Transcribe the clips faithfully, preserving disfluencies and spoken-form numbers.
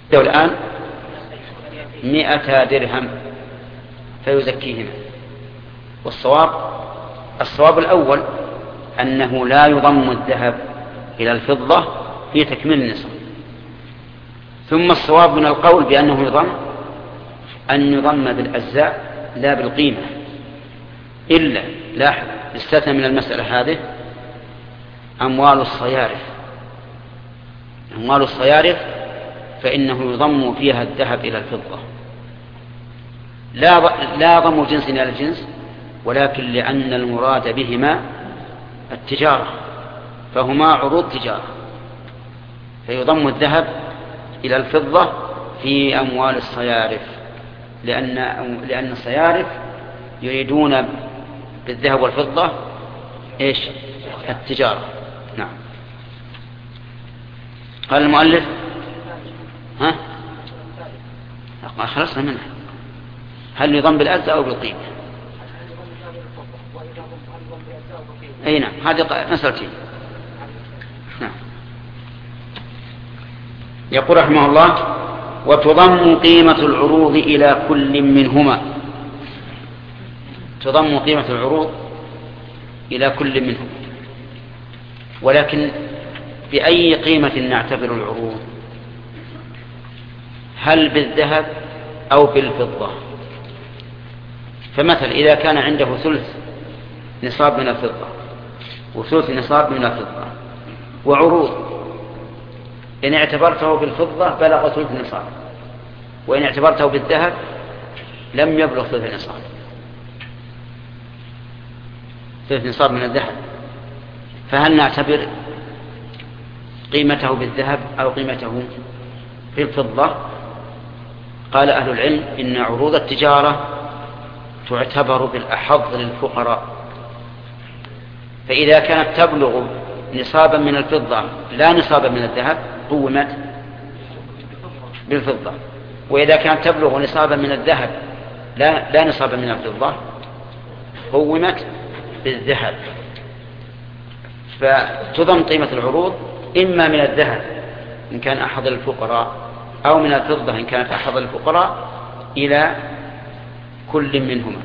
الآن مئة درهم فيزكيهما. والصواب الصواب الأول أنه لا يضم الذهب إلى الفضة في تكميل النصاب. ثم الصواب من القول بأنه يضم أن يضم بالأجزاء لا بالقيمة، إلا لاحظ استثنى من المسألة هذه أموال الصيارف. أموال الصيارف فإنه يضم فيها الذهب إلى الفضة، لا لا ضم جنس إلى الجنس، ولكن لأن المراد بهما التجارة، فهما عروض تجارة، فيضم الذهب إلى الفضة في أموال الصيارف، لأن لأن الصيارف يريدون بالذهب والفضة إيش؟ التجارة. نعم. قال المؤلف ها خلصنا منه، هل يضم بالأجزاء أو بالقيمة؟ أي نعم، هذه مسألتين. نعم. يقول رحمه الله: وتضم قيمة العروض إلى كل منهما. تضم قيمة العروض إلى كل منهم، ولكن بأي قيمة نعتبر العروض؟ هل بالذهب أو بالفضة؟ فمثل إذا كان عنده ثلث نصاب من الفضة وثلث نصاب من الفضة وعروض، إن اعتبرته بالفضة بلغ ثلث نصاب، وإن اعتبرته بالذهب لم يبلغ ثلث نصاب، ثلث نصاب من الذهب. فهل نعتبر قيمته بالذهب أو قيمته بالفضة؟ قال أهل العلم إن عروض التجارة تعتبر بالأحظ للفقراء، فإذا كانت تبلغ نصابا من الفضة لا نصابا من الذهب قومت بالفضة، وإذا كانت تبلغ نصابا من الذهب لا, لا نصابا من الفضة قومت بالذهب. فتضم قيمة العروض إما من الذهب إن كان أحظ للفقراء أو من الفضة إن كانت أحظ للفقراء إلى كل منهما.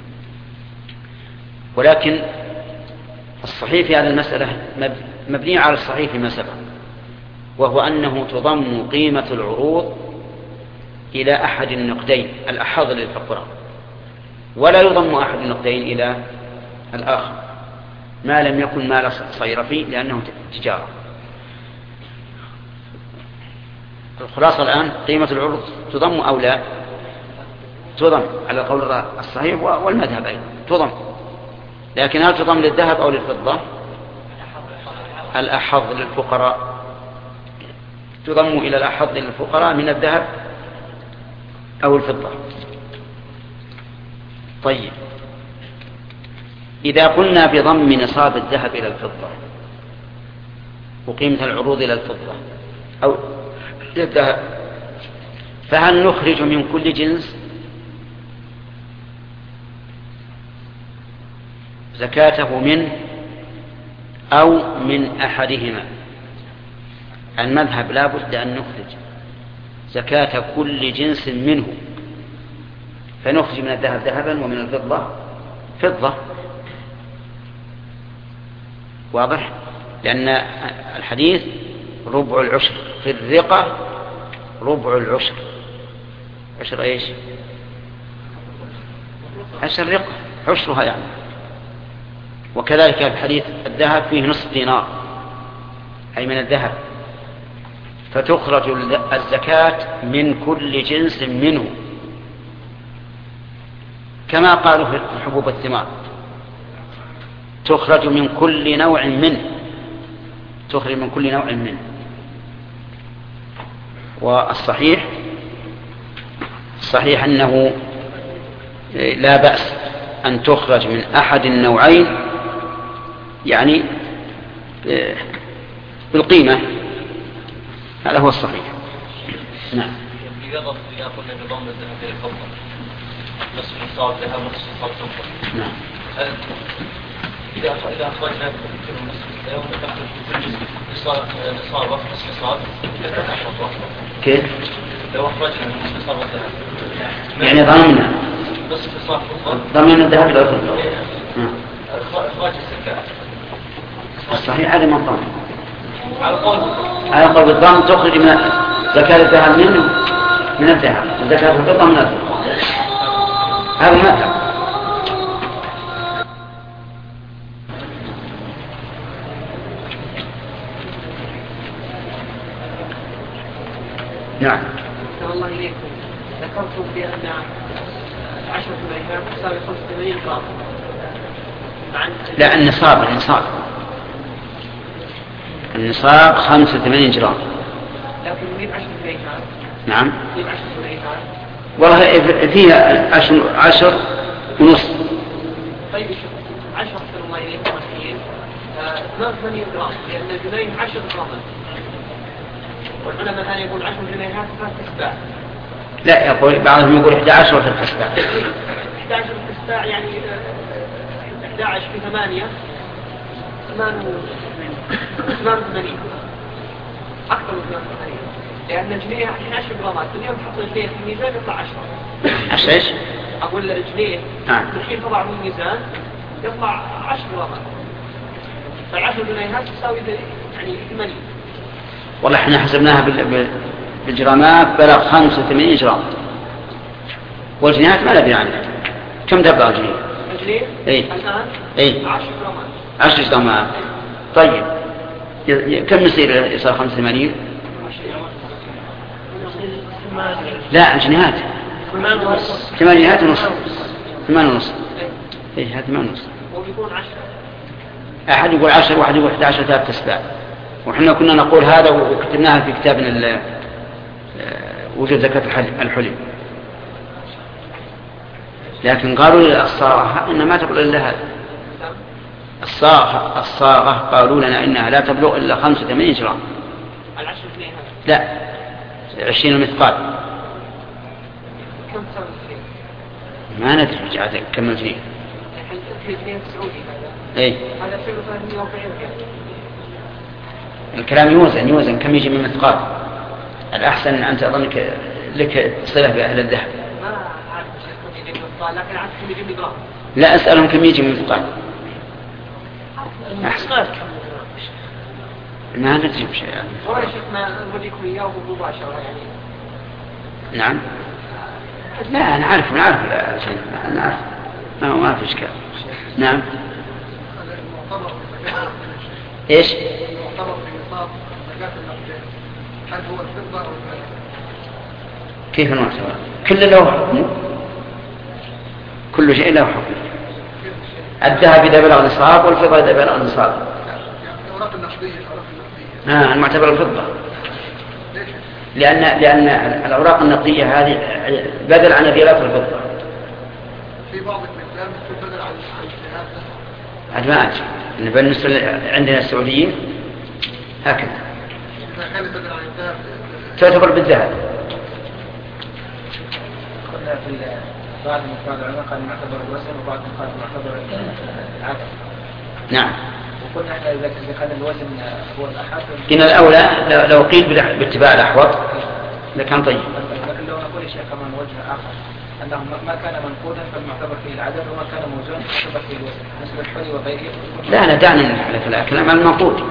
ولكن الصحيح في هذه المسألة مبني على الصحيح فيما سبق، وهو أنه تضم قيمة العروض إلى أحد النقدين الأحظ للفقراء، ولا يضم أحد النقدين إلى الآخر ما لم يكن مال صيرفي لأنه تجارة. الخلاصة الآن قيمة العروض تضم أو لا؟ تضم على القول الصحيح والمذهب أيضا تضم، لكن هل تضم للذهب أو للفضة؟ الأحظ للفقراء، تضم إلى الأحظ للفقراء من الذهب أو الفضة. طيب، إذا قلنا بضم نصاب الذهب إلى الفضة وقيمة العروض إلى الفضة أو إلى الذهب، فهل نخرج من كل جنس زكاته منه أو من أحدهما؟ المذهب لا بد أن نخرج زكاة كل جنس منه، فنخرج من الذهب ذهبا ومن الفضة فضة. واضح؟ لأن الحديث ربع العشر في الرقة، ربع العشر. عشر ايش؟ عشر رقة عشرها يعني. وكذلك الحديث الذهب فيه نصف دينار أي من الذهب، فتخرج الزكاة من كل جنس منه، كما قالوا في حبوب الثمار تخرج من كل نوع منه، تخرج من كل نوع منه. والصحيح صحيح أنه لا بأس أن تخرج من أحد النوعين يعني بالقيمة، هذا هو الصحيح. نعم. إذا قلنا بضم الذهب إلى الفضة نصف نصاب ذهب ونصف نصاب فضة، نعم. إذا إذا أخرجنا نصف الذهب ونخرج كل نصاب نصف نصاب إذا كان فضة كيف؟ لو أخرجنا نصف نصاب الذهب يعني ضمننا نصف نصاب الفضة ضمن الذهب لو الفضة. إخراج الزكاة الصحيح هذا ما ضمن. على قول على قول الضمن تخرج من زكاة الذهب منه من الذهب وزكاة الفضة من الفضة. هذا ما تعرف. نعم. الله إليكم ذكرتم بأن عشرة الأيام تساوي خمسة وثمانين جرام. لا النصاب النصاب النصاب خمسة وثمانين جرام. لكن نجيب عشرة الأيام. نعم. نجيب عشرة الأيام. والله فيها عشر عشر ونص. طيب شوف عشرة أكثر الله إليكم مسكين اثنان وثمانين جرام لأن الجنيه عشر جرام. والعلماء الآن يقول عشر جنيهات ثلاث تسباع. لا يقول بعضهم يقول إحدى عشر وثلاث تسباع. إحدى عشر تسباع يعني إحدى عشر في ثمانية ثمان ثمان وثمانين أكثر من ثمان وثمانين لأن الجنيه الحين عشر جرامات اليوم تحط الجنيه في الميزان يطلع عشرة. عشرة إيش؟ أقول الجنيه نعم. الحين تضع في الميزان يطلع عشر جرامات. فالعشر جنيهات تساوي يعني ثمانين. والله احنا حسبناها بالجرامات بلغ خمسة وثمانين جرام والجنيهات ما ندري عنها. كم تبلغ الجنيه؟ الجنيه اي الآن اي عشر جرامات. عشر جرامات. طيب كم يصير يصير خمسة وثمانين؟ لا الجنيهات ثمانينات ونص ثمان ونص اي هذا ثمان ونص. وبيكون عشرة. أحد يقول عشر واحد يقول إحدى عشر ثلاث تسباع. وحنا كنا نقول هذا وكتبناها في كتابنا وجود زكاة الحلي. لكن قالوا للصاغة إنها ما تبلغ إلا هذا. الصاغة الصاغة قالوا لنا إنها لا تبلغ إلا خمسة وثمانين جرام. العشر جنيه هذا. لا عشرين مثقال. كم تساوي الجنيه؟ ما ندري عاد كم الجنيه. الحين في جنيه سعودي هذا. إيه. هذا فيه ثلاثمائة وأربعين ريال. الكلام يوزن يوزن كم يجي من مثقال. الأحسن أن تظنك لك صلة بأهل الذهب. ما أعرف كم يجي من مثقال لكن أعرف كم يجي من جرام. لا أسألهم كم يجي من مثقال. أحسن. ما ندري بشيء يعني. ولا شيء ما نوديكم إياه مباشرة يعني. نعم. لا أنا عارف أنا عارف شيء أنا عارف ما هو ما في إشكال. نعم. إيش؟ المعتبر في نصاب زكاة النقدين هل هو الفضة أو الذهب؟ كيف المعتبر؟ كل له حكم. كل شيء له حكم. الذهب إذا بلغ نصاب والفضة إذا بلغ نصاب. يعني الأوراق النقدية الأوراق النقدية. آه المعتبر الفضة. ليش؟ لأن لأن الأوراق النقدية هذه بدل عن ديرات الفضة. في بعض البلدان بدل عن عن الذهب. عاد ما أدري. بالنسبة عندنا السعوديين هكذا. إذا كان بدل عن الذهب تعتبر بالذهب. قلنا في بعض من العلماء قال معتبر الوزن وبعض قال معتبر العدد. نعم. وقلنا احنا اذا كان الوزن هو الاحد. إن الأولى لو قيل باتباع الأحوط لكان طيب. لكن لو نقول شيء كمان وجه آخر أنه ما كان منقودا فالمعتبر فيه العدد وما كان موزونا فالمعتبر فيه الوزن مثل الحلي وغيره. لا لا دعنا نحن في الكلام عن المنقود.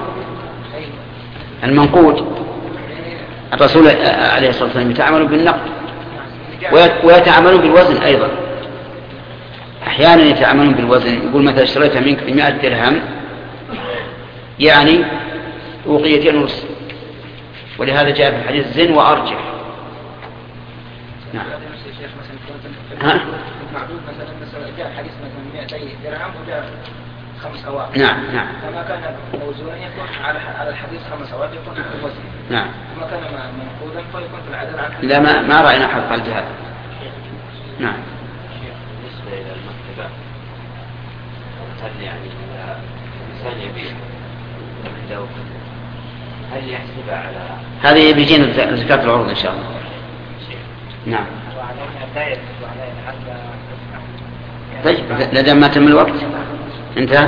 المنقود الرسول عليه الصلاة والسلام يتعامل بالنقد ويتعامل بالوزن أيضا. أحيانا يتعاملون بالوزن يقول مثلا اشتريتها منك بمائة درهم يعني وقيتين ونص ولهذا جاء في الحديث زن وأرجح. نعم. ها؟ معدود مثلا مثلا جاء حديث مثلا مئتي درهم وجاء خمس أواق. نعم نعم. فما كان موزونا يكون على على الحديث خمس أواق يكون في الوزن. نعم. وما كان منقودا فيكون في العدد عن. لا ما ما رأينا حق قال هذا. نعم. بالنسبة إلى المكتبات هل يعني الإنسان يبيع عنده هل يحسب على هذه بيجينا زكاة العروض إن شاء الله. نعم. طيب لدى ما تم الوقت انتهى.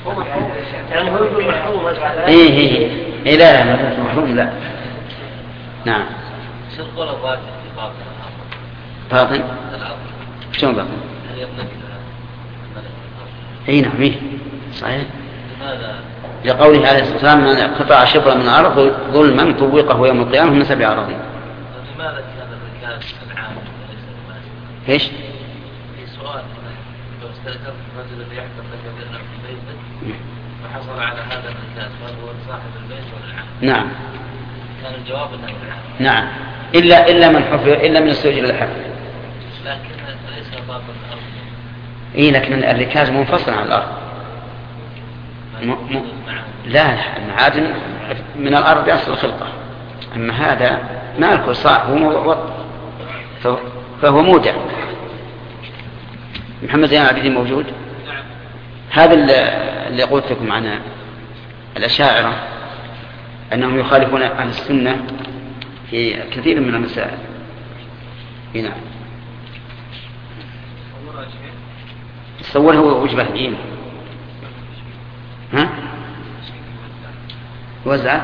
يعني هو يقول محروم. ايه ايه ايه لا لا محروم لا. نعم. شو القول الراجح في باطن باطن؟ شلون باطن؟ هل يملك اي نعم ايه صحيح. لماذا؟ لقوله عليه الصلاة والسلام من قطع شبرا من الأرض ظلما طوقه يوم القيامة من سبع أراضين. لماذا كان الركاز العام وليس المال؟ ايش؟ في سؤال لو استأجرت الرجل اللي يحكم لك بأنه في بيتك وحصل على هذا الركاز فهل هو صاحب البيت ولا العام؟ نعم. كان الجواب انه العام. نعم إلا إلا من حفر إلا من استؤجر الحفر. لكن ليس باطن الأرض. إيه لكن الركاز منفصل عن الأرض. م... م... لا المعادن من الأرض أصل الخلقة. أما هذا مالك صاحب هو فهو, فهو مودع. محمد زين العابدين موجود. نعم. هذا اللي قلت لكم عن الأشاعرة أنهم يخالفون أهل السنة في كثير من المسائل. نعم. تصوره وجبه جيم. ها؟ وزع.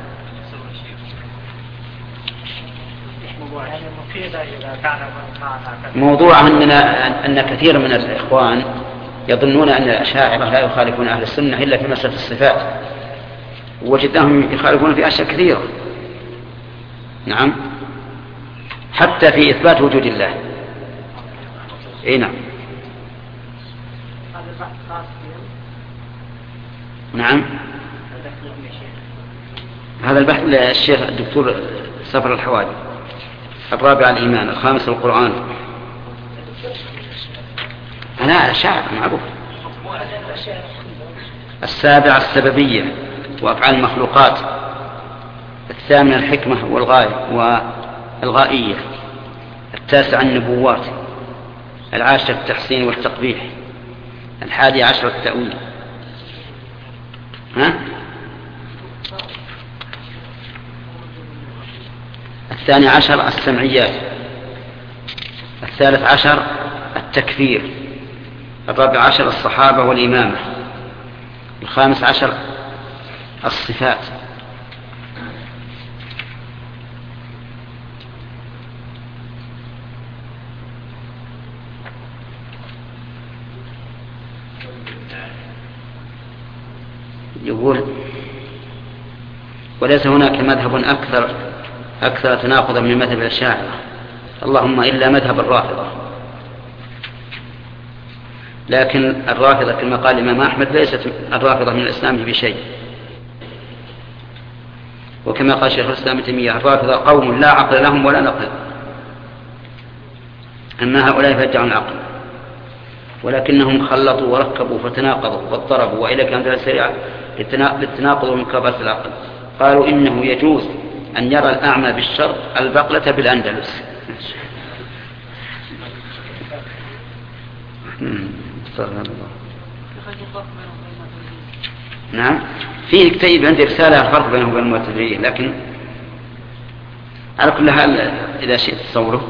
موضوع أننا أن كثير من الإخوان يظنون أن الأشاعرة لا يخالفون أهل السنة إلا في مسألة الصفات، وجدناهم يخالفون في أشياء كثيرة. نعم حتى في إثبات وجود الله. إيه نعم. نعم هذا البحث للشيخ الدكتور سفر الحوادي. الرابع الإيمان، الخامس القرآن. أنا أشاعر معروف. السابع السببية وأفعال المخلوقات. الثامن الحكمة والغاية والغائية. التاسع النبوات. العاشر التحسين والتقبيح. الحادي عشر التأويل. ها؟ الثاني عشر السمعيات. الثالث عشر التكفير. الرابع عشر الصحابة والإمامة. الخامس عشر الصفات. يقول وليس هناك مذهب أكثر أكثر تناقضا من مذهب الأشاعرة اللهم إلا مذهب الرافضة. لكن الرافضة كما قال الإمام أحمد ليست الرافضة من الإسلام بشيء، وكما قال شيخ الإسلام ابن تيمية الرافضة قوم لا عقل لهم ولا نقل، أما هؤلاء فيدعون العقل ولكنهم خلطوا وركبوا فتناقضوا واضطربوا وإلى كانت السريعة للتناقض ومكابرة العقل. قالوا إنه يجوز أن يرى الأعمى بالشرق البقلة بالأندلس. نعم فيه كتيب عندي رسالة الفرق بينه وبين المعتزليين، لكن على كل حال إذا شئت تصوره.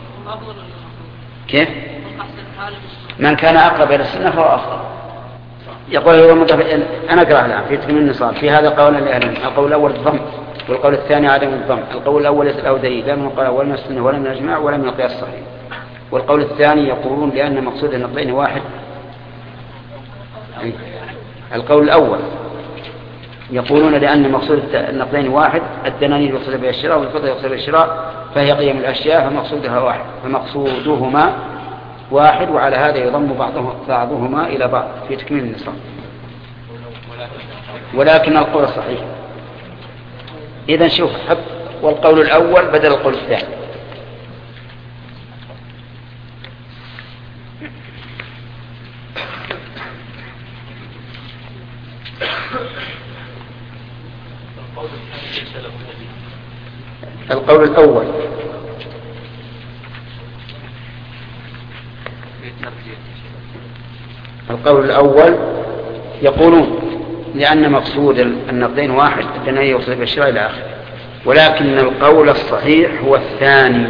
كيف؟ من كان أقرب إلى السنة فهو أفضل. يقول أنا أقرأ الآن في تكميل النصاب في هذا قول لأهلهم. القول الأول الضم والقول الثاني عدم الضم. القول الأول ليس له دليل لا من القول ولا من السنة ولا من الإجماع ولا من القياس الصحيح. والقول الثاني يقولون لأن مقصود النقلين واحد. القول الأول يقولون لأن مقصود النقلين واحد، الدنانير يقصد بها الشراء والفضة يقصد بها الشراء فهي قيم الأشياء فمقصودها واحد فمقصودهما واحد، وعلى هذا يضم بعضهما إلى بعض في تكميل النصاب. ولكن القول الصحيح إذن شوف حب والقول الأول بدل القول الثاني. القول الأول القول الأول يقولون لأن مقصود النقدين واحد الدنيا يوصل بالشراء إلى آخره، ولكن القول الصحيح هو الثاني.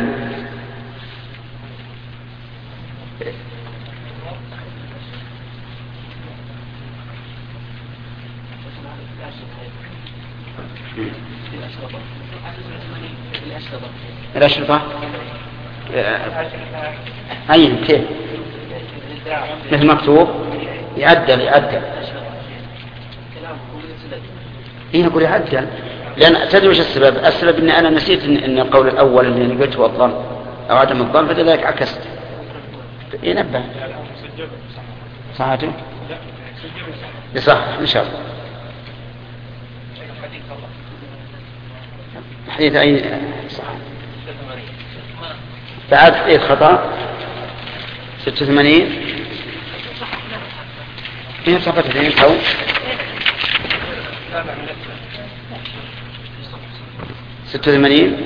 الأشرطة أي كيف مثل مكتوب يعدل يعدل إيه يقول يعدل لأن تدري وش السبب؟ السبب إن أنا نسيت إن, إن القول الأول اللي قلت هو الظن أو عدم الظن فلذلك عكست ينبه صحته يصح إن شاء الله. حديث أي صح بعد حديث خطأ ستة وثمانين هي صفحة اثنين أو ستة وثمانين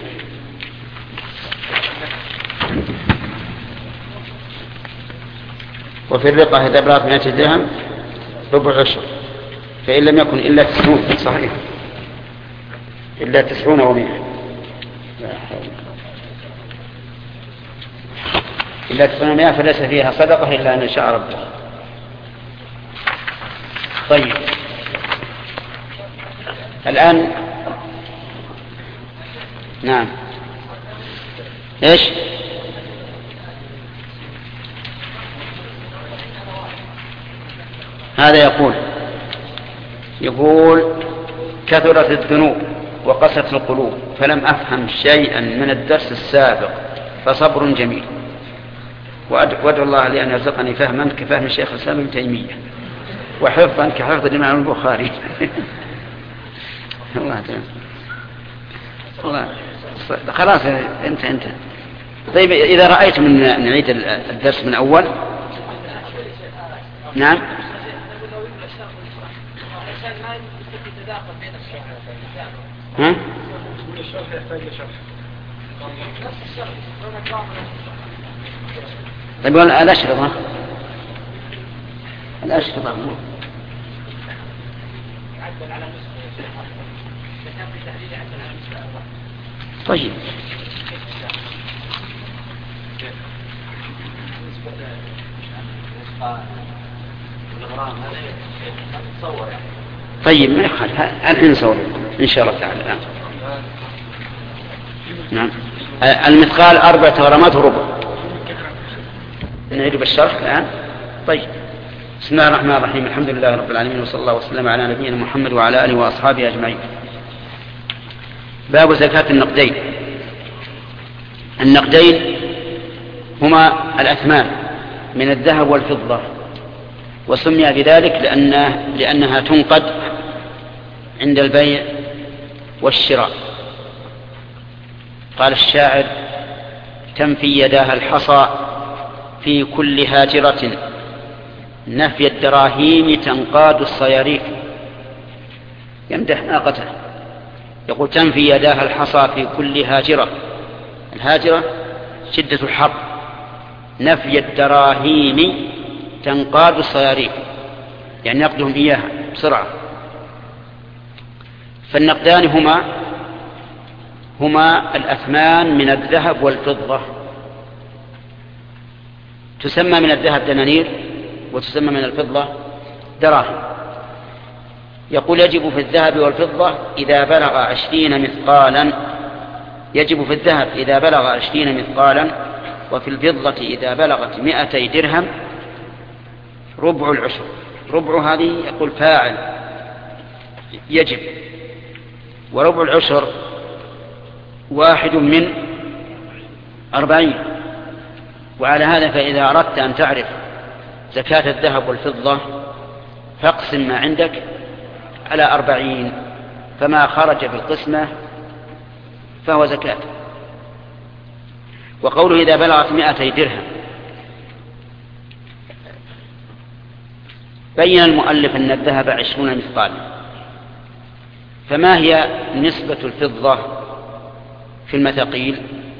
وفي الرقة إذا بلغت مئة درهم ربع عشر فإن لم يكن إلا تسعون صحيح إلا تسعون ومئة إلا تسعون ومئة فليس فيها صدقة إلا أن شاء ربه. طيب الآن نعم إيش هذا يقول يقول كثرت الذنوب وقست القلوب فلم أفهم شيئا من الدرس السابق فصبر جميل وأدعو الله لأن يرزقني فهما كفهم الشيخ الإسلام ابن تيمية وحفظا كحفظ الإمام البخاري. الله تمام الله خلاص انت انت طيب إذا رأيت من نعيد الدرس من أول نعم ها طيب الأشرطة الأشرطة طيب طيب ما يخالف الحين نصور إن شاء الله تعالى الآن. نعم المثقال أربعة غرامات وربع نعيد بالشرح الآن. طيب بسم الله الرحمن الرحيم الحمد لله رب العالمين وصلى الله وسلم على نبينا محمد وعلى آله وأصحابه أجمعين. باب زكاة النقدين. النقدين هما الأثمان من الذهب والفضة وسمي بذلك لأنه لأنها تنقد عند البيع والشراء. قال الشاعر تنفي يداها الحصى في كل هاجرة نفي الدراهيم تنقاد الصياريف. يمدح ناقته يقول تنفي يداها الحصى في كل هاجرة. الهاجرة شدة الحر. نفي الدراهيم تنقاد الصياريف يعني نقدهم إياها بسرعة. فالنقدان هما هما الأثمان من الذهب والفضة. تسمى من الذهب دنانير وتسمى من الفضة دراهم. يقول يجب في الذهب والفضة إذا بلغ عشرين مثقالا يجب في الذهب إذا بلغ عشرين مثقالا وفي الفضة إذا بلغت مئتي درهم ربع العشر. ربع هذه يقول فاعل يجب وربع العشر واحد من أربعين. وعلى هذا فإذا أردت أن تعرف زكاة الذهب والفضة فاقسم ما عندك على أربعين فما خرج في القسمة فهو زكاة. وقوله إذا بلغت مئتي درهم بين المؤلف أن الذهب عشرون مثقالا. فما هي نسبة الفضة في المثاقيل؟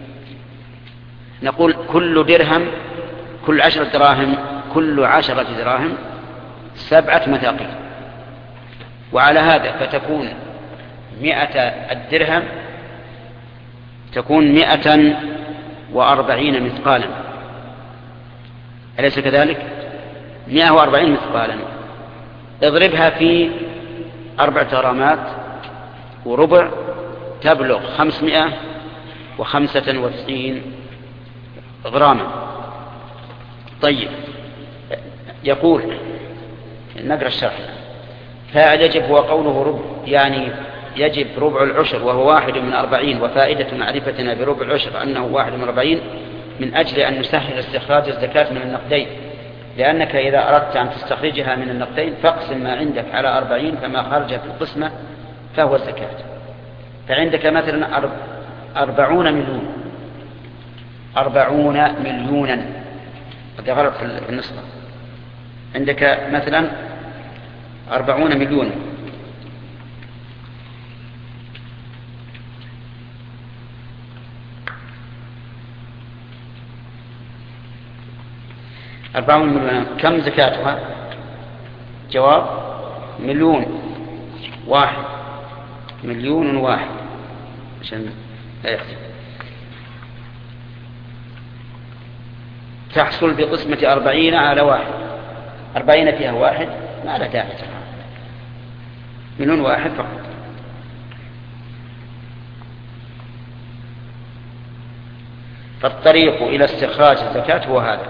نقول كل درهم كل عشرة دراهم كل عشرة دراهم سبعة مثاقيل. وعلى هذا فتكون مئة الدرهم تكون مئة وأربعين مثقالا أليس كذلك؟ مئة وأربعين مثقالا. اضربها في أربعة غرامات وربع تبلغ خمسمائة وخمسة وتسعين غراما. طيب، يقول نقرأ الشرح. فاعل يجب هو قوله ربع، يعني يجب ربع العشر وهو واحد من أربعين، وفائدة معرفتنا بربع العشر أنه واحد من أربعين من أجل أن نسهل استخراج الزكاة من النقدين، لأنك إذا أردت أن تستخرجها من النقدين فاقسم ما عندك على أربعين، فما خرج في القسمة فهو الزكاة. فعندك مثلا أربعون مليون أربعون مليونا، قد غلط في النسخة، عندك مثلا أربعون مليون أربعون مليون، كم زكاتها؟ جواب مليون واحد، مليون واحد عشان لا يختلف. تحصل بقسمة أربعين على واحد، أربعين فيها واحد ما لا داعي، مليون واحد فقط. فالطريق إلى استخراج الزكاة هو هذا.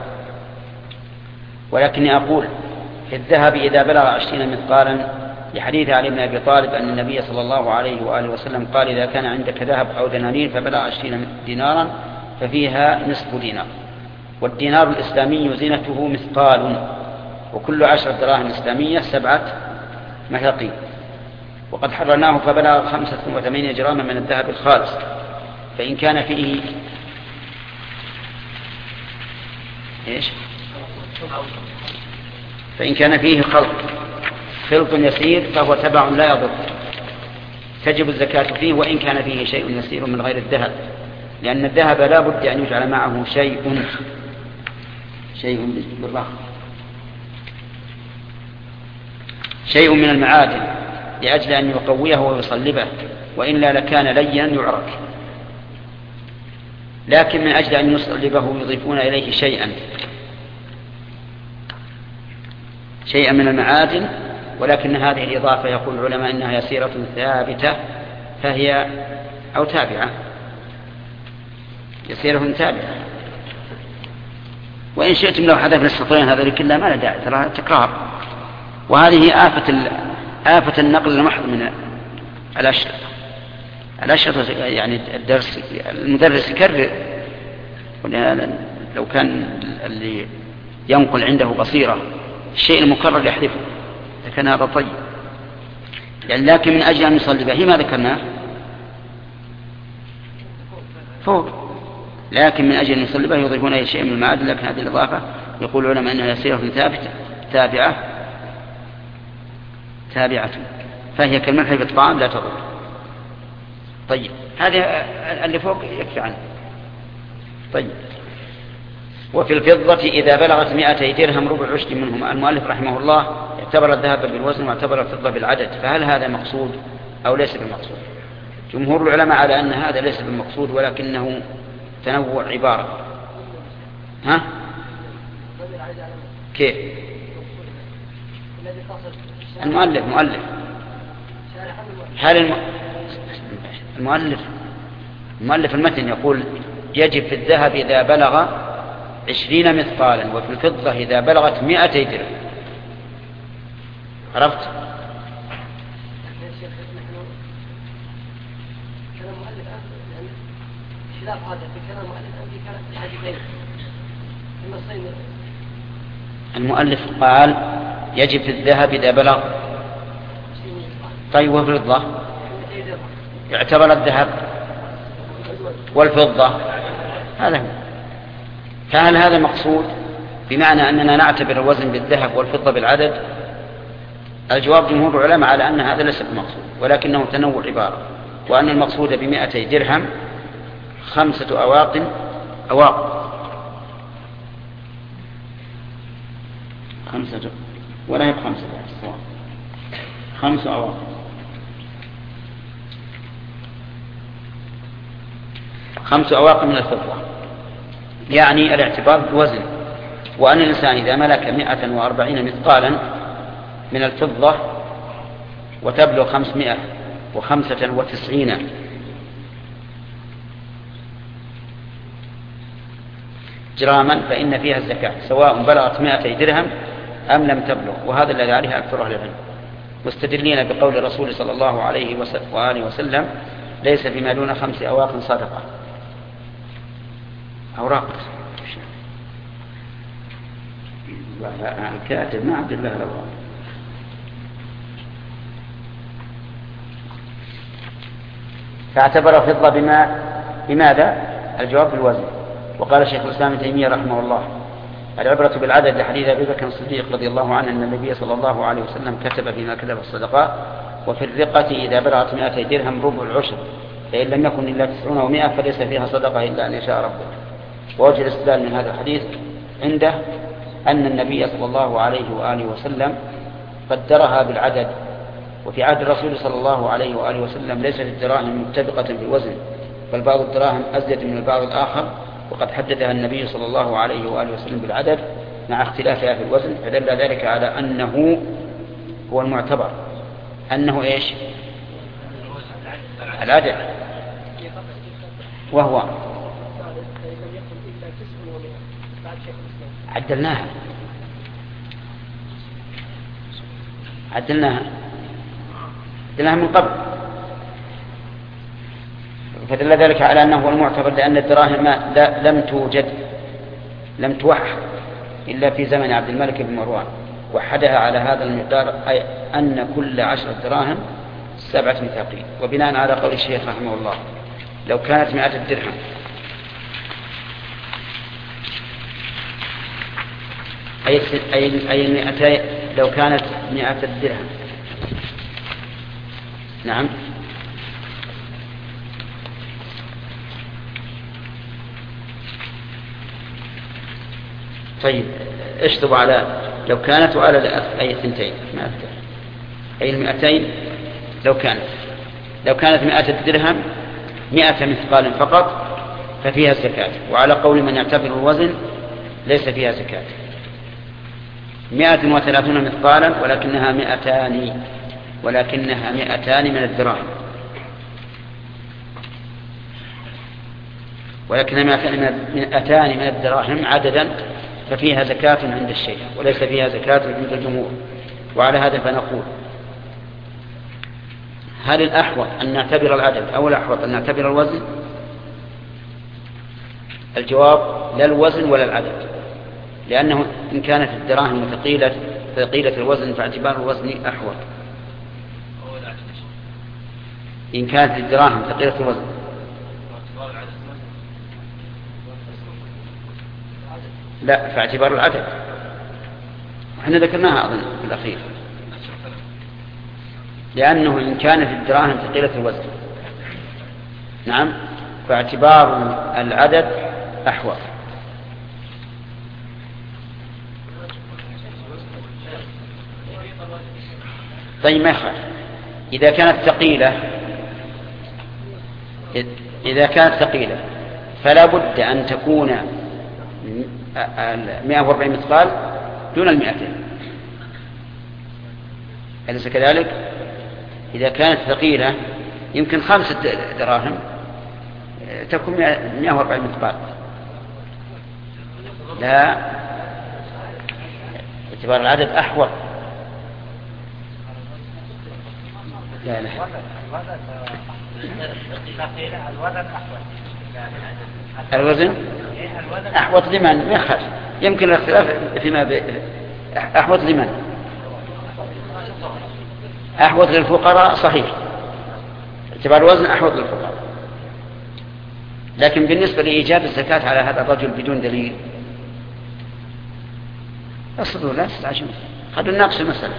ولكني أقول في الذهب إذا بلغ عشرين مثقالا، لحديث علي بن أبي طالب أن النبي صلى الله عليه وآله وسلم قال إذا كان عندك ذهب أو دنانير فبلغ عشرين دينارا ففيها نصف دينار. والدينار الإسلامي زينته مثقال، وكل عشر دراهم إسلامية سبعة مثاقيل. وقد حررناه فبلغ خمسة وثمانين جراما من الذهب الخالص، فإن كان فيه إيش؟ فإن كان فيه خلط خلط يسير فهو تبع لا يضر، تجب الزكاة فيه وإن كان فيه شيء يسير من غير الذهب، لأن الذهب لا بد أن يجعل معه شيء شيء بالرخ شيء من المعادن لأجل أن يقويه ويصلبه، وإلا لكان لينا يعرك. لكن من أجل أن يصلبه يضيفون إليه شيئا شيئا من المعادن، ولكن هذه الإضافة يقول العلماء إنها يسيرة ثابتة فهي أو تابعة، يسيرة تابعة. وإن شئتم لو حذفنا السطرين هذا كله ما له داعي، ترى تكرار. وهذه آفة آفة النقل المحض من الأشرطة. الأشرطة يعني الدرس المدرس يكرر، لو كان اللي ينقل عنده بصيرة الشيء المكرر يحذفه، لكن هذا طيب يعني. لكن من أجل أن يصلي به ما ذكرناه فوق، لكن من أجل أن يصلي به يضيفون أي شيء من المعادن، لكن هذه الإضافة يقول العلماء أنها يسيرة ثابتة تابعة تابعة فهي كالملح في الطعام لا تضر. طيب، هذا اللي فوق يكفي عنه. طيب، وفي الفضة إذا بلغت مئتي درهم ربع عشر منهما. المؤلف رحمه الله اعتبر الذهب بالوزن واعتبر الفضة بالعدد، فهل هذا مقصود أو ليس بالمقصود؟ جمهور العلماء على أن هذا ليس بالمقصود، ولكنه تنوع عبارة. ها؟ كيف؟ المؤلف مؤلف هل الم... المؤلف المؤلف المتن يقول يجب في الذهب إذا بلغ عشرين مثقالا، وفي الفضة إذا بلغت مئتي درهم. عرفت؟ المؤلف قال يجب في الذهب إذا بلغ. طيب، وفي الفضة يعتبر الذهب والفضة هذا هو. فهل هذا مقصود بمعنى أننا نعتبر الوزن بالذهب والفضة بالعدد؟ الجواب جمهور العلماء على أن هذا ليس بمقصود، ولكنه تنوع عبارة، وأن المقصود بمئتي درهم خمسة أواق أواق خمسة ولا هي بخمسة خمس أواق خمس أواق من الفضة، يعني الاعتبار بالوزن. وأن الإنسان إذا ملك مئة وأربعين مثقالا من الفضة وتبلغ خمسمائة وخمسة وتسعين جراما فإن فيها الزكاة سواء بلغت مائتي درهم أم لم تبلغ، وهذا الذي عليه أكثر أهل العلم، مستدلين بقول الرسول صلى الله عليه وآله وسلم ليس فيما دون خمس أواق صدقة. أوراق الكاتب ما عبد الله الأوراق. فاعتبر الفضة بما بماذا؟ الجواب بالوزن. وقال شيخ الإسلام ابن تيمية رحمه الله العبرة بالعدد لحديث أبي بكر الصديق رضي الله عنه أن النبي صلى الله عليه وسلم كتب فيما كتب الصدقات وفي الرقة إذا بلغت مائتي درهم ربع العشر فإن لم يكن إلا تسعون ومائة فليس فيها صدقة إلا أن يشاء ربك. ووجه الاستدلال من هذا الحديث عنده أن النبي صلى الله عليه وآله وسلم قدرها بالعدد، وفي عهد الرسول صلى الله عليه وآله وسلم ليست الدراهم متفقة في الوزن، بل بعض الدراهم أزيد من البعض الآخر، وقد حددها النبي صلى الله عليه وآله وسلم بالعدد مع اختلافها في الوزن، فدل ذلك على أنه هو المعتبر، أنه إيش؟ العدد، وهو عدلناها عدلناها عدلناها من قبل، فدل ذلك على أنه هو المعتبر، لأن الدراهم لم توجد لم توحد إلا في زمن عبد الملك بن مروان، وحدها على هذا المقدار، أي أن كل عشرة دراهم سبعة مثاقيل. وبناء على قول الشيخ رحمه الله لو كانت مئة الدرهم أي أي أي مئتي لو كانت مئة الدرهم نعم طيب اشطب على لو كانت وعلى أي اثنتين مئة أي المئتين لو كانت لو كانت مئة الدرهم مئة مثقال فقط ففيها الزكاة، وعلى قول من يعتبر الوزن ليس فيها زكاة. مئة وثلاثون مثقالا ولكنها مئتان ولكنها مئتان من الدراهم ولكنها مئتان من الدراهم عددا ففيها زكاة عند الشيخ وليس فيها زكاة عند الجمهور. وعلى هذا فنقول هل الأحوط أن نعتبر العدد أو الأحوط أن نعتبر الوزن؟ الجواب لا الوزن ولا العدد، لأنه إن كانت الدراهم ثقيلة ثقيلة الوزن فاعتبار الوزن أحوط. إن كانت الدراهم ثقيلة الوزن لا فاعتبار العدد، احنا ذكرناها أظن في الأخير، لأنه إن كانت الدراهم ثقيلة الوزن نعم فاعتبار العدد أحوط. طيب ما يخالف إذا كانت ثقيلة إذا كانت ثقيلة فلا بد أن تكون مئة وأربعين مثقال دون المئتين، أليس كذلك؟ إذا كانت ثقيلة يمكن خمسة دراهم تكون مئة وأربعين مثقال، لا اعتبار العدد أحوط. لا لا الوزن أحوط لمن؟ ما يخالف، يمكن الاختلاف فيما ب... أحوط لمن؟ أحوط للفقراء صحيح، اعتبار الوزن أحوط للفقراء، لكن بالنسبة لإيجاب الزكاة على هذا الرجل بدون دليل أصدقوا لا تستعجلوا قد نناقش المسألة.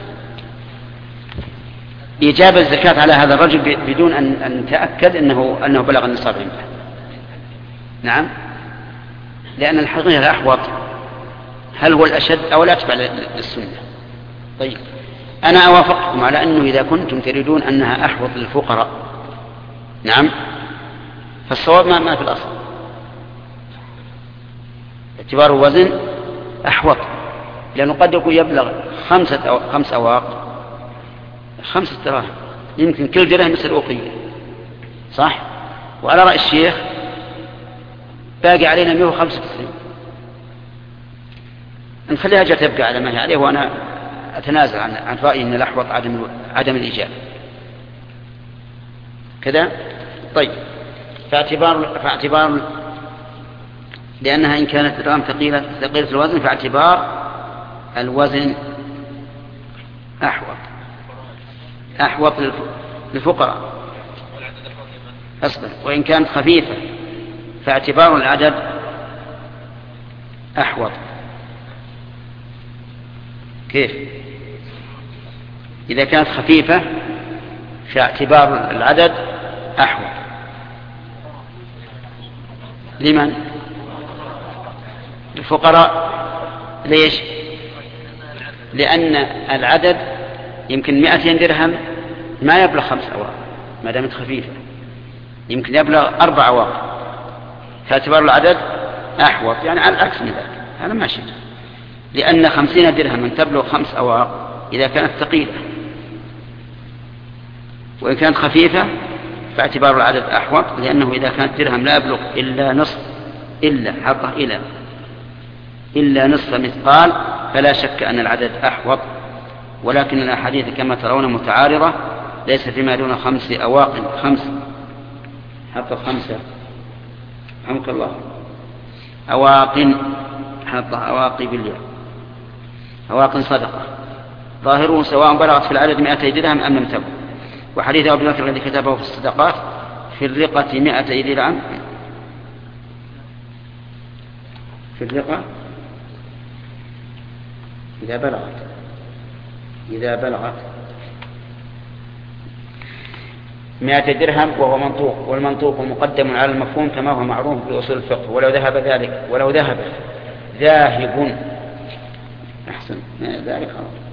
إيجاب الزكاة على هذا الرجل بدون أن, أن نتأكد أنه, أنه بلغ النصاب عنده نعم، لأن الحقيقة الأحوط هل هو الأشد أو لا أتبع للسنة. طيب أنا أوافقكم على أنه إذا كنتم تريدون أنها أحوط للفقراء نعم فالصواب ما, ما في الأصل اعتبار الوزن أحوط، لأنه قد يكون يبلغ خمسة أو خمس أواق خمسة دراهم، يمكن كل درهم مثل أوقية، صح؟ وعلى رأي الشيخ باقي علينا مئة وخمسة وتسعين، نخليها جاء تبقى على ما هي عليه، وأنا أتنازل عن عن رأيي أن الأحوط عدم عدم الإجابة كذا. طيب، فاعتبار فاعتبار لأنها إن كانت درهم ثقيلة ثقيلة الوزن فاعتبار الوزن أحوط أحوط للفقراء. أصبر. وإن كانت خفيفة فاعتبار العدد أحوط. كيف؟ إذا كانت خفيفة فاعتبار العدد أحوط. لمن؟ الفقراء. ليش؟ لأن العدد يمكن مئتين درهم ما يبلغ خمس أواق ما دامت خفيفة، يمكن يبلغ أربع أواق، فاعتبار العدد أحوط، يعني على العكس من ذلك. هذا ماشي، لأن خمسين درهم تبلغ خمس أواق إذا كانت ثقيلة، وإن كانت خفيفة فاعتبار العدد أحوط، لأنه إذا كانت درهم لا يبلغ إلا نصف إلا حطه إلى إلا نصف مثقال فلا شك أن العدد أحوط. ولكن الأحاديث كما ترون متعارضة، ليس فيما دون خمس أواق خمس حط خمسة حمك الله أواق حط أواقي بالياء أواق صدقة ظاهره سواء بلغت في العدد مئتي درهم أم لم تبلغ. وحديث أبي بكر الذي كتبه في الصدقات في الرقة مئتي درهم في الرقة إذا بلغت إذا بلغت مئة درهم وهو منطوق، والمنطوق مقدم على المفهوم كما هو معروف في أصول الفقه. ولو ذهب ذلك ولو ذهب ذاهب أحسن ذلك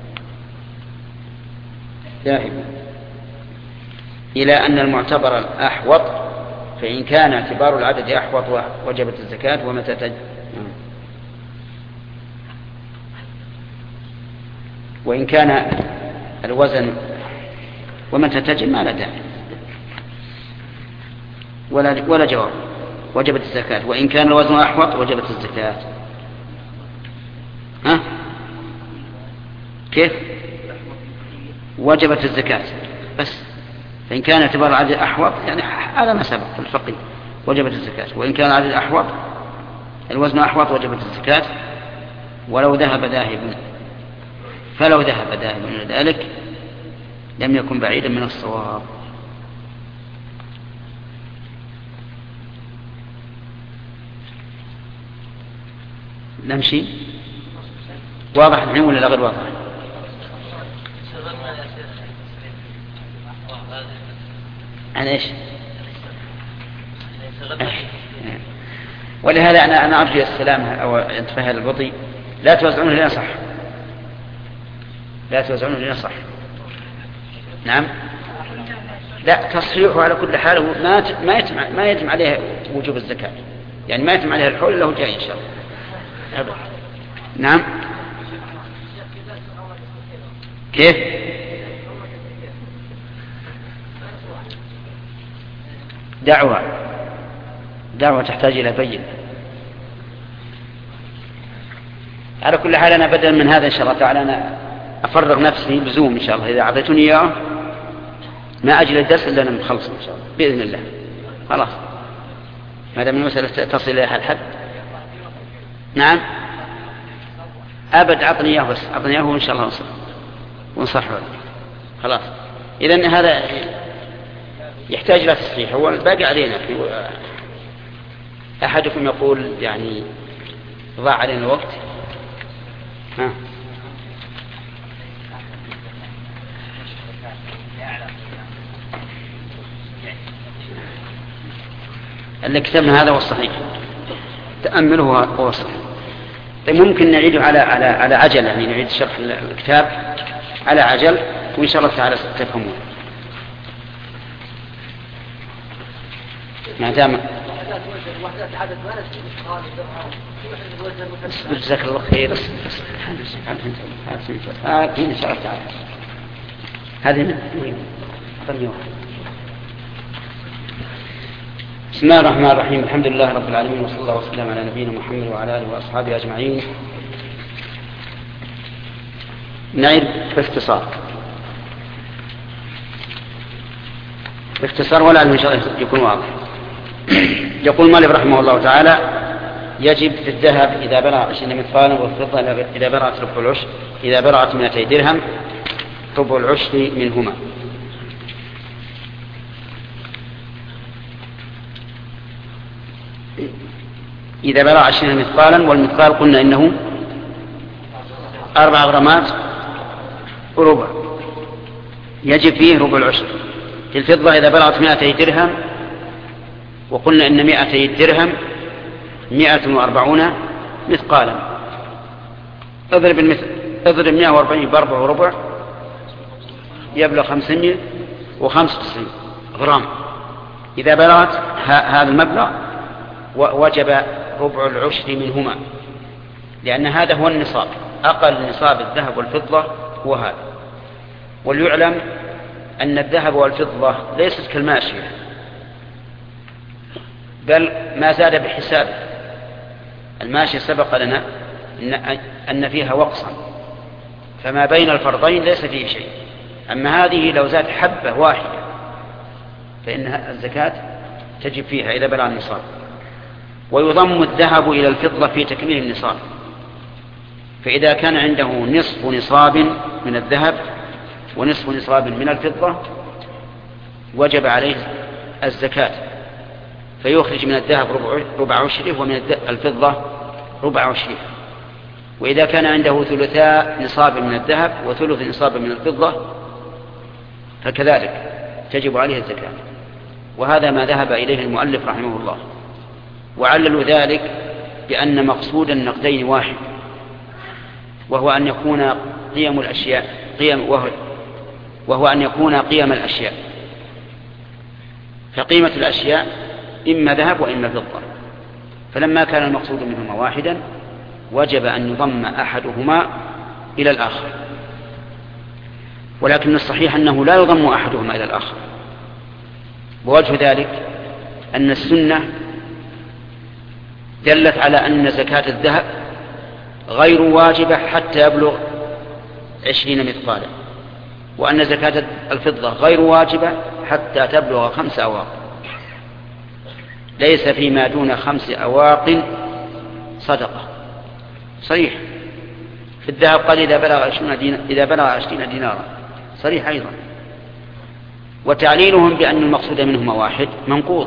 ذاهب إلى أن المعتبر الأحوط، فإن كان اعتبار العدد أحوط وجبت الزكاة. ومتى تج... وإن كان الوزن ومتى تجب ما لا داعي ولا ولا جواب، وجبت الزكاة. وإن كان الوزن أحوط وجبت الزكاة. ها كيف؟ وجبت الزكاة بس. فإن كان اعتبار العدد أحوط يعني على ما سبق في الفقه وجبت الزكاة، وإن كان العدد أحوط الوزن أحوط وجبت الزكاة. ولو ذهب ذاهب فلو ذهب ذاهب من ذلك لم يكن بعيدا من الصواب. نمشي واضح الحين ولا لا غير واضح؟ عن ايش؟ ولهذا انا انا ارجو السلامه او انتباه البطيء، لا توزعونه لنا صح، لا توزعونه لنا صح. نعم، لا تصحيحه على كل حال ما ما يتم ما يتم عليه وجوب الزكاه، يعني ما يتم عليه الحول الا هو جاي ان شاء الله. أبدا. نعم. كيف؟ دعوة دعوة تحتاج إلى بين. على كل حال أنا بدلا من هذا إن شاء الله تعالى أنا أفرغ نفسي بزوم إن شاء الله، إذا أعطيتني إياه ما أجل الدرس إلا أنا مخلص إن شاء الله بإذن الله. خلاص ما دام المسألة تصل إلى الحد. نعم أبد أعطني إياه بس أعطني إياه وإن شاء الله نصح ونصحه. خلاص إذن هذا يحتاج إلى تصحيح، هو الباقي علينا. أحدكم يقول يعني ضاع علينا الوقت. ها اللي كتبنا هذا هو الصحيح، تأمله هو الصحيح. طيب ممكن نعيده على على على عجل، يعني نعيد شرح الكتاب على عجل وإن شاء الله تعالى تفهمون. ما دام جزاك الله خير. إن شاء الله تعالى هذه بسم الله الرحمن الرحيم. الحمد لله رب العالمين، وصلى الله وسلم على نبينا محمد وعلى آله وأصحابه أجمعين. نعيد باختصار باختصار ولا إن شاء الله يكون واضح. يقول مالك رحمه الله تعالى: يجب في الذهب إذا بلغ عشرين مثقالا، والفضة إذا بلغت ربع العشر إذا بلغت مئتي درهم ربع العشر منهما. إذا بلغ عشرين مثقالا، والمثقال قلنا إنه أربع غرامات وربع، يجب فيه ربع العشر. في الفضة إذا بلغت مئتي درهم، وقلنا إن مئتي درهم مئة وأربعون مثقالا. اضرب المثل اضرب مئة وأربعين بأربع وربع يبلغ خمسمائة وخمسة وتسعين غرام. إذا بلغت هذا المبلغ وجب ربع العشر منهما، لأن هذا هو النصاب، أقل نصاب الذهب والفضة هو هذا. وليعلم أن الذهب والفضة ليست كالماشية، بل ما زاد بحسابه. الماشية سبق لنا أن فيها وقصا، فما بين الفرضين ليس فيه شيء. أما هذه لو زاد حبة واحدة فإن الزكاة تجب فيها إذا بلغ النصاب. ويضم الذهب إلى الفضة في تكميل النصاب، فإذا كان عنده نصف نصاب من الذهب ونصف نصاب من الفضة وجب عليه الزكاة، فيخرج من الذهب ربع عشره ومن الفضة ربع عشره. وإذا كان عنده ثلثاء نصاب من الذهب وثلث نصاب من الفضة فكذلك تجب عليه الزكاة. وهذا ما ذهب إليه المؤلف رحمه الله، وعللوا ذلك بأن مقصود النقدين واحد، وهو أن يكون قيم الأشياء قيم وهو, وهو أن يكون قيم الأشياء، فقيمة الأشياء إما ذهب وإما فضة. فلما كان المقصود منهما واحدا وجب أن يضم أحدهما إلى الآخر، ولكن الصحيح أنه لا يضم أحدهما إلى الآخر. ووجه ذلك أن السنة دلت على أن زكاة الذهب غير واجبة حتى يبلغ عشرين مثقالا، وأن زكاة الفضة غير واجبة حتى تبلغ خمس أواق. ليس فيما دون خمس أواق صدقة، صريح. في الذهب قال إذا بلغ عشرين دينار إذا بلغ عشرين دينارا، صريح أيضا. وتعليلهم بأن المقصود منهما واحد منقوض.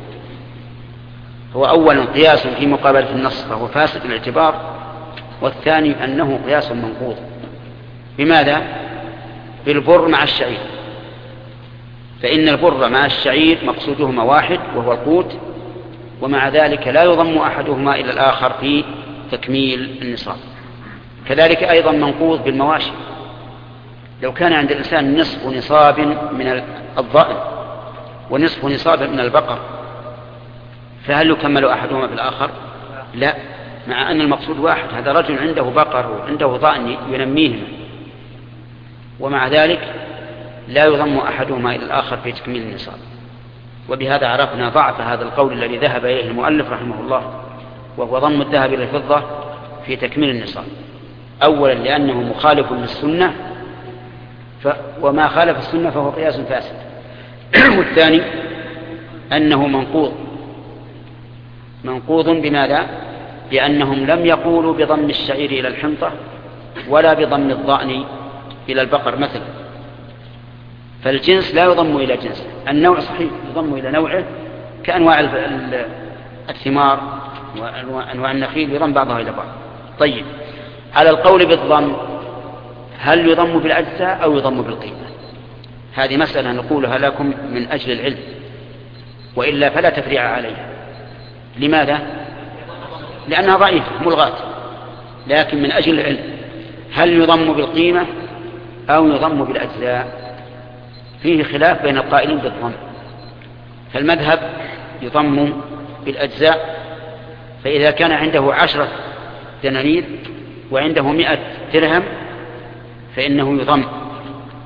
هو أولا قياس في مقابلة النص فهو فاسد الاعتبار، والثاني أنه قياس منقوض. بماذا؟ بالبر مع الشعير، فإن البر مع الشعير مقصودهما واحد وهو القوت، ومع ذلك لا يضم أحدهما إلى الآخر في تكميل النصاب. كذلك أيضا منقوض بالمواشي. لو كان عند الإنسان نصف نصاب من الضأن ونصف نصاب من البقر، فهل يكمل أحدهما بالآخر؟ لا، مع أن المقصود واحد. هذا رجل عنده بقر وعنده ضأن ينميهما، ومع ذلك لا يضم أحدهما إلى الآخر في تكميل النصاب. وبهذا عرفنا ضعف هذا القول الذي ذهب إليه المؤلف رحمه الله، وهو ضم الذهب إلى الفضة في تكميل النصاب. أولا لأنه مخالف للسنة، ف... وما خالف السنة فهو قياس فاسد. والثاني أنه منقوض منقوض بماذا؟ بأنهم لم يقولوا بضم الشعير إلى الحنطة ولا بضم الضأن إلى البقر مثلا. فالجنس لا يضم إلى جنس، النوع صحيح يضم إلى نوعه، كأنواع الثمار وأنواع النخيل يضم بعضها إلى بعض. طيب، على القول بالضم هل يضم بالأجزاء أو يضم بالقيمة؟ هذه مسألة نقولها لكم من أجل العلم، وإلا فلا تفريع عليها. لماذا؟ لأنها ضعيفة ملغاة. لكن من أجل العلم، هل يضم بالقيمة أو يضم بالأجزاء؟ فيه خلاف بين القائلين بالضم. فالمذهب يضم بالأجزاء، فإذا كان عنده عشرة دنانير وعنده مئة درهم فإنه يضم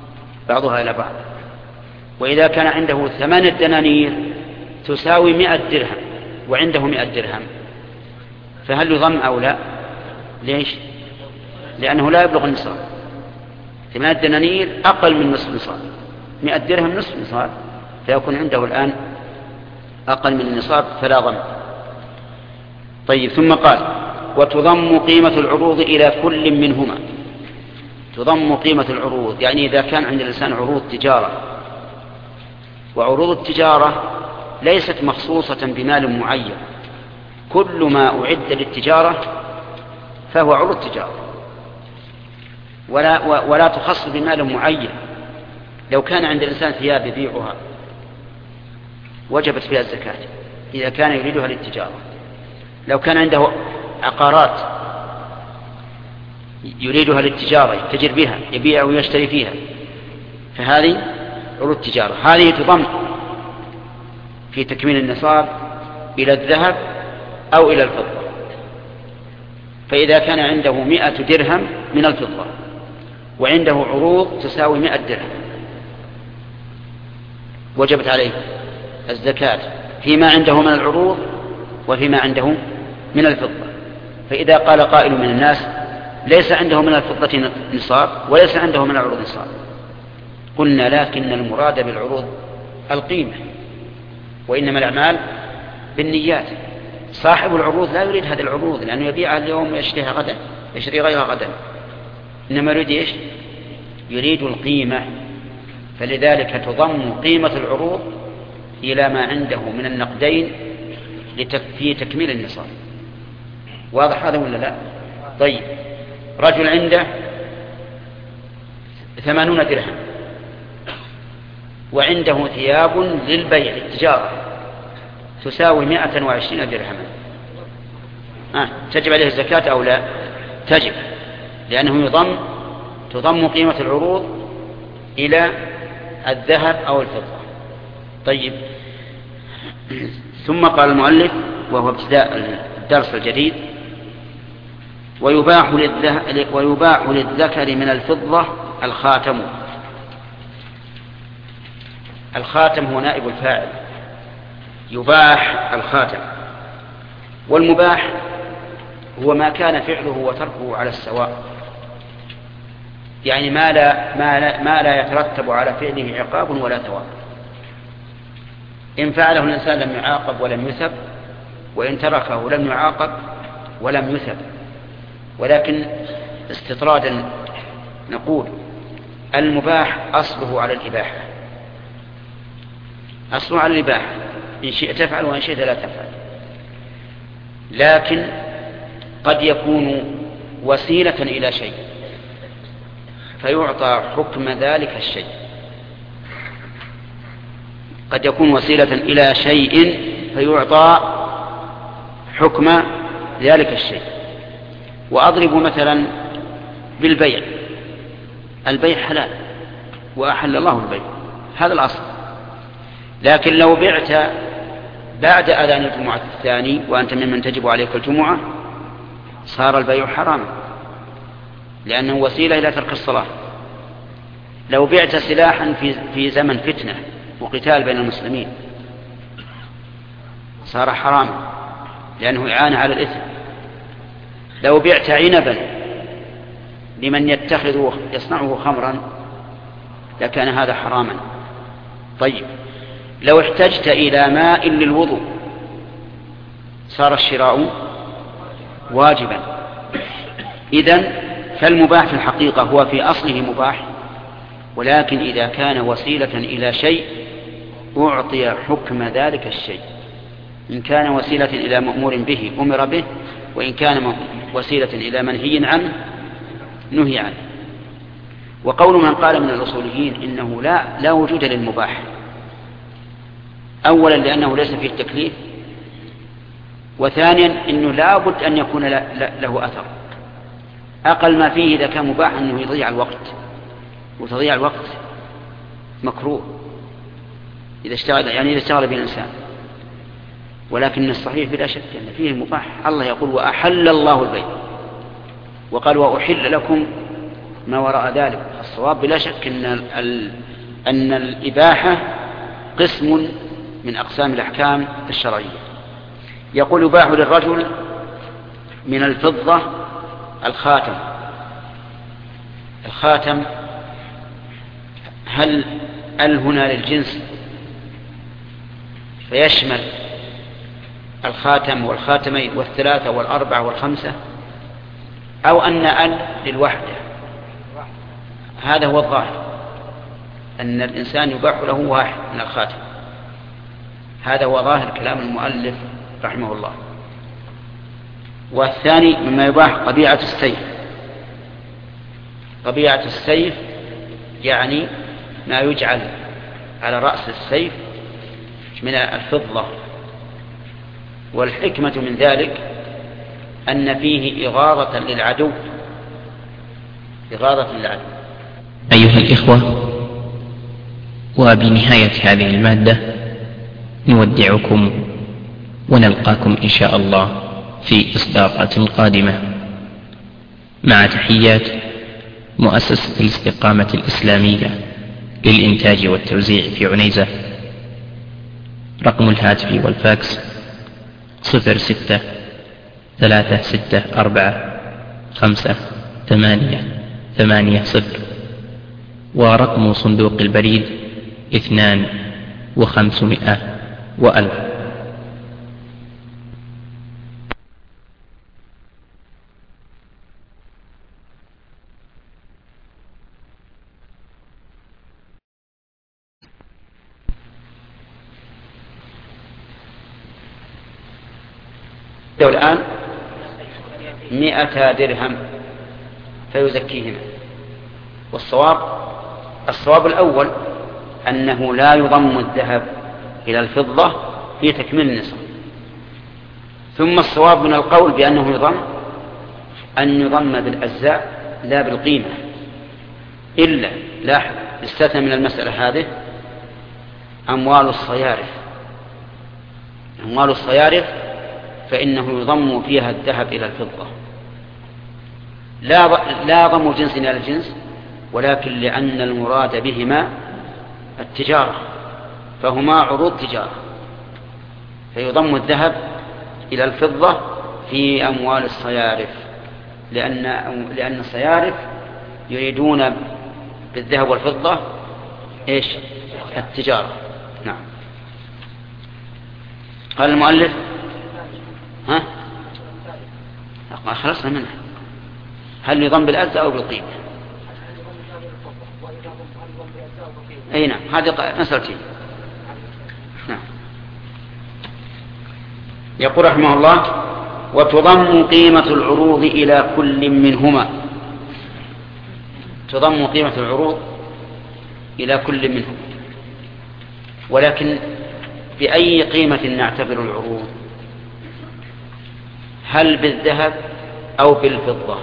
بعضها إلى بعض. وإذا كان عنده ثمانية دنانير تساوي مئة درهم وعنده مئة درهم فهل يضم أو لا؟ ليش؟ لأنه لا يبلغ النصاب. ثمانية دنانير أقل من نصف نصاب، مئة درهم نصف نصاب، فيكون عنده الآن أقل من النصاب فلا ضم. طيب، ثم قال وتضم قيمة العروض إلى كل منهما. تضم قيمة العروض يعني إذا كان عند الإنسان عروض تجارة، وعروض التجارة ليست مخصوصة بمال معين، كل ما أعد للتجارة فهو عروض تجارة، ولا, ولا تخص بمال معين. لو كان عند الإنسان ثياب يبيعها وجبت فيها الزكاة إذا كان يريدها للتجارة. لو كان عنده عقارات يريدها للتجارة يتجر بها يبيع ويشتري فيها فهذه عروض تجارة، هذه تضم في تكميل النصاب إلى الذهب أو إلى الفضة. فإذا كان عنده مئة درهم من الفضة وعنده عروض تساوي مئة درهم وجبت عليه الزكاة فيما عنده من العروض وفيما عنده من الفضة. فإذا قال قائل من الناس ليس عنده من الفضة نصاب وليس عنده من العروض نصاب، قلنا لكن المراد بالعروض القيمة، وإنما الأعمال بالنيات. صاحب العروض لا يريد هذه العروض لأنه يبيعها اليوم ويشتريها غدا، يشتري غيرها غدا، إنما يريد إيش؟ يريد القيمة. فلذلك تضم قيمة العروض إلى ما عنده من النقدين في تكميل النصاب. واضح هذا ولا لا؟ طيب، رجل عنده ثمانون درهم وعنده ثياب للبيع للتجارة تساوي مئة وعشرين درهما، آه. تجب عليه الزكاة أو لا؟ تجب، لأنه يضم تضم قيمة العروض إلى الذهب أو الفضة. طيب، ثم قال المؤلف وهو ابتداء الدرس الجديد ويباح, ويباح للذكر من الفضة الخاتم. الخاتم هو نائب الفاعل، يباح الخاتم. والمباح هو ما كان فعله وتركه على السواء، يعني ما لا, ما لا, ما لا يترتب على فعله عقاب ولا ثواب. إن فعله الإنسان لم يعاقب ولم يثب، وإن تركه لم يعاقب ولم يثب. ولكن استطرادا نقول المباح أصله على الإباحة، أصله على الإباحة، إن شئت تفعل وإن شئت لا تفعل. لكن قد يكون وسيلة إلى شيء فيعطى حكم ذلك الشيء، قد يكون وسيلة إلى شيء فيعطى حكم ذلك الشيء. وأضرب مثلا بالبيع، البيع حلال وأحل الله البيع، هذا الأصل. لكن لو بعت بعد أذان الجمعة الثاني وأنت ممن تجب عليك الجمعة صار البيع حراما، لأنه وسيلة إلى ترك الصلاة. لو بعت سلاحا في في زمن فتنة وقتال بين المسلمين صار حراما، لأنه إعانة على الإثم. لو بعت عنبا لمن يتخذه يصنعه خمرا لكان هذا حراما. طيب، لو احتجت إلى ماء للوضوء صار الشراء واجبا. إذن فالمباح في الحقيقة هو في أصله مباح، ولكن إذا كان وسيلة إلى شيء أعطي حكم ذلك الشيء، إن كان وسيلة إلى مأمور به أمر به، وإن كان وسيلة إلى منهي عنه نهي عنه. وقول من قال من الأصوليين إنه لا, لا وجود للمباح، أولا لأنه ليس فيه التكليف، وثانيا إنه لا بد أن يكون له أثر. أقل ما فيه إذا كان مباح أنه يضيع الوقت، وتضيع الوقت مكروه إذا اشتغل، يعني إذا اشتغل به الإنسان. ولكن الصحيح بلا شك أن فيه المباح. الله يقول وأحل الله البيع، وقال وأحل لكم ما وراء ذلك. الصواب بلا شك أن, أن الإباحة قسم من أقسام الأحكام الشرعية. يقول يباح للرجل من الفضة الخاتم. الخاتم هل ال هنا للجنس فيشمل الخاتم والخاتمين والثلاثة والأربعة والخمسة، أو أن ال للوحدة؟ هذا هو الظاهر، أن الإنسان يباح له واحد من الخاتم. هذا هو ظاهر كلام المؤلف رحمه الله. والثاني مما يباح طبيعة السيف. طبيعة السيف يعني ما يجعل على رأس السيف من الفضة، والحكمة من ذلك أن فيه إغاظة للعدو. إغاظة للعدو. أيها الإخوة، وبنهاية هذه المادة نودعكم ونلقاكم إن شاء الله في إصدارات قادمة، مع تحيات مؤسسة الاستقامة الإسلامية للإنتاج والتوزيع في عنيزة. رقم الهاتف والفاكس صفر ستة ثلاثة ستة أربعة خمسة ثمانية ثمانية صفر، ورقم صندوق البريد اثنان وخمسمائة وألف. الآن مئة درهم فيزكيهما. والصواب الصواب الأول أنه لا يضم الذهب إلى الفضة في تكميل النصاب. ثم الصواب من القول بأنه يضم أن يضم بالأجزاء لا بالقيمة، إلا لاحظ استثنى من المسألة هذه أموال الصيارف. أموال الصيارف فإنه يضم فيها الذهب إلى الفضة، لا لا ضم جنس إلى الجنس، ولكن لأن المراد بهما التجارة، فهما عروض تجارة، فيضم الذهب إلى الفضة في أموال الصيارف، لأن لأن الصيارف يريدون بالذهب والفضة إيش؟ التجارة. نعم. قال المؤلف ها خلصنا منها. هل يضم بالأجزاء أو بالقيمة؟ أي نعم، هذه مسألتين. نعم. يقول رحمه الله: وتضم قيمة العروض إلى كل منهما. تضم قيمة العروض إلى كل منهم، ولكن بأي قيمة نعتبر العروض؟ هل بالذهب أو بالفضة؟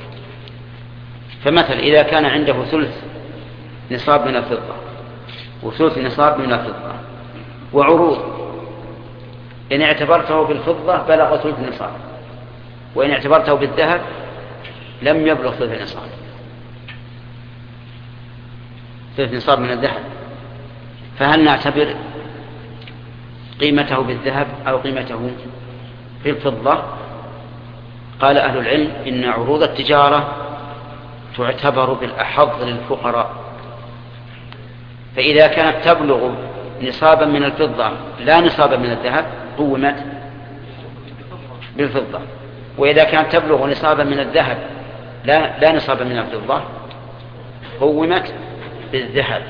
فمثلا إذا كان عنده ثلث نصاب من الفضة وثلث نصاب من الفضة وعروض، إن اعتبرته بالفضة بلغ ثلث نصاب، وإن اعتبرته بالذهب لم يبلغ ثلث نصاب، ثلث نصاب من الذهب. فهل نعتبر قيمته بالذهب أو قيمته بالفضة؟ قال أهل العلم إن عروض التجارة تعتبر بالأحظ للفقراء، فإذا كانت تبلغ نصابا من الفضة لا نصابا من الذهب قومت بالفضة، وإذا كانت تبلغ نصابا من الذهب لا, لا نصابا من الفضة قومت بالذهب.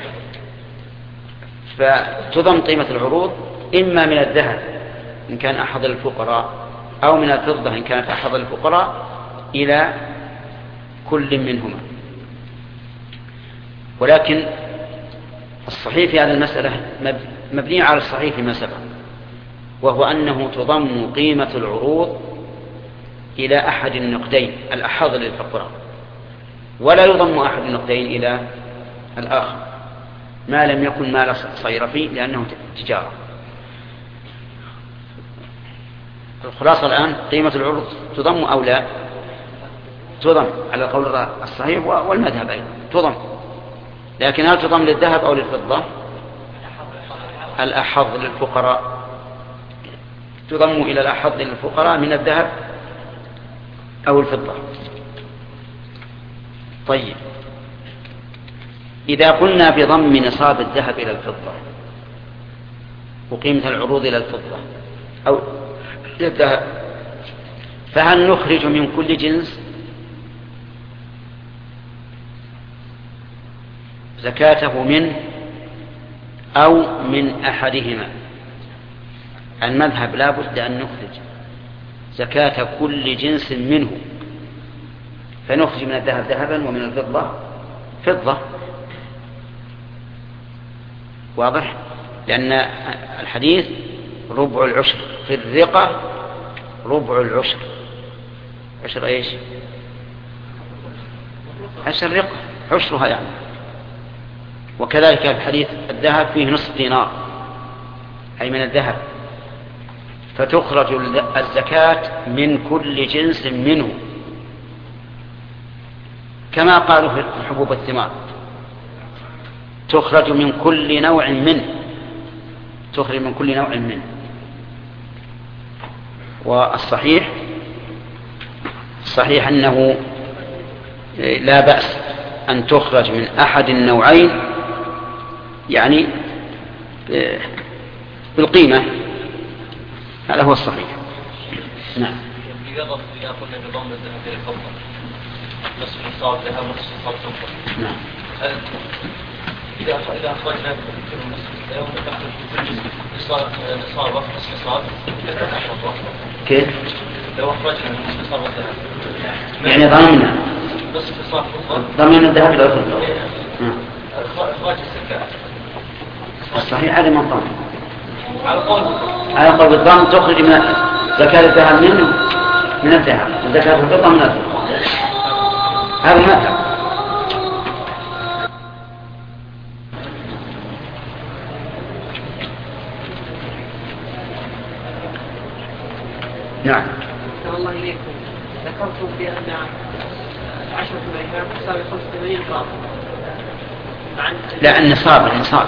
فتضم قيمة العروض إما من الذهب إن كان أحظ للفقراء أو من الفضة إن كانت أحظ للفقراء إلى كل منهما. ولكن الصحيح في هذه المسألة مبني على الصحيح فيما سبق، وهو أنه تضم قيمة العروض إلى أحد النقدين الأحظ للفقراء، ولا يضم أحد النقدين إلى الآخر ما لم يكن مال صيرفي لأنه تجارة. الخلاصة الآن قيمة العروض تضم أو لا؟ تضم على القول الصحيح والمذهب أيضا تضم، لكن هل تضم للذهب أو للفضة؟ الأحظ للفقراء، تضم إلى الأحظ للفقراء من الذهب أو الفضة. طيب، إذا قلنا بضم نصاب الذهب إلى الفضة وقيمة العروض إلى الفضة أو إلى الذهب، فهل نخرج من كل جنس زكاته منه أو من أحدهما؟ المذهب لا بد أن نخرج زكاة كل جنس منه، فنخرج من الذهب ذهبا ومن الفضة فضة. واضح؟ لأن الحديث ربع العشر في الرقة، ربع العشر، عشر ايش؟ عشر رقة عشرها يعني. وكذلك الحديث الذهب فيه نصف دينار أي من الذهب، فتخرج الزكاة من كل جنس منه، كما قالوا في حبوب الثمار تخرج من كل نوع منه، تخرج من كل نوع منه. والصحيح الصحيح أنه لا بأس أن تخرج من أحد النوعين يعني بالقيمة، هذا هو الصحيح. نعم. إذا ضبط إذا قلنا بضم الذهب إلى الفضة نصف نصاب ذهب ونصف نصاب فضة، نعم. إذا إذا أخرجنا كل نصف الذهب ونخرج كل نصاب نصاب نصف نصاب كيف؟ لو أخرجنا نصف نصاب الذهب يعني ضمنا نصف نصاب فضة، ضمن الذهب إلى الفضة. نعم. إخراج الزكاة الصحيح هذا من ضمن على قول على قول الضم تخرج من زكاة الذهب منه من الذهب وزكاة الفضة من الفضة، هذا المذهب. نعم. أحسن الله إليكم، ذكرتم بأن عشرة الأيام تساوي خمسة وثمانين جرام. لا، النصاب النصاب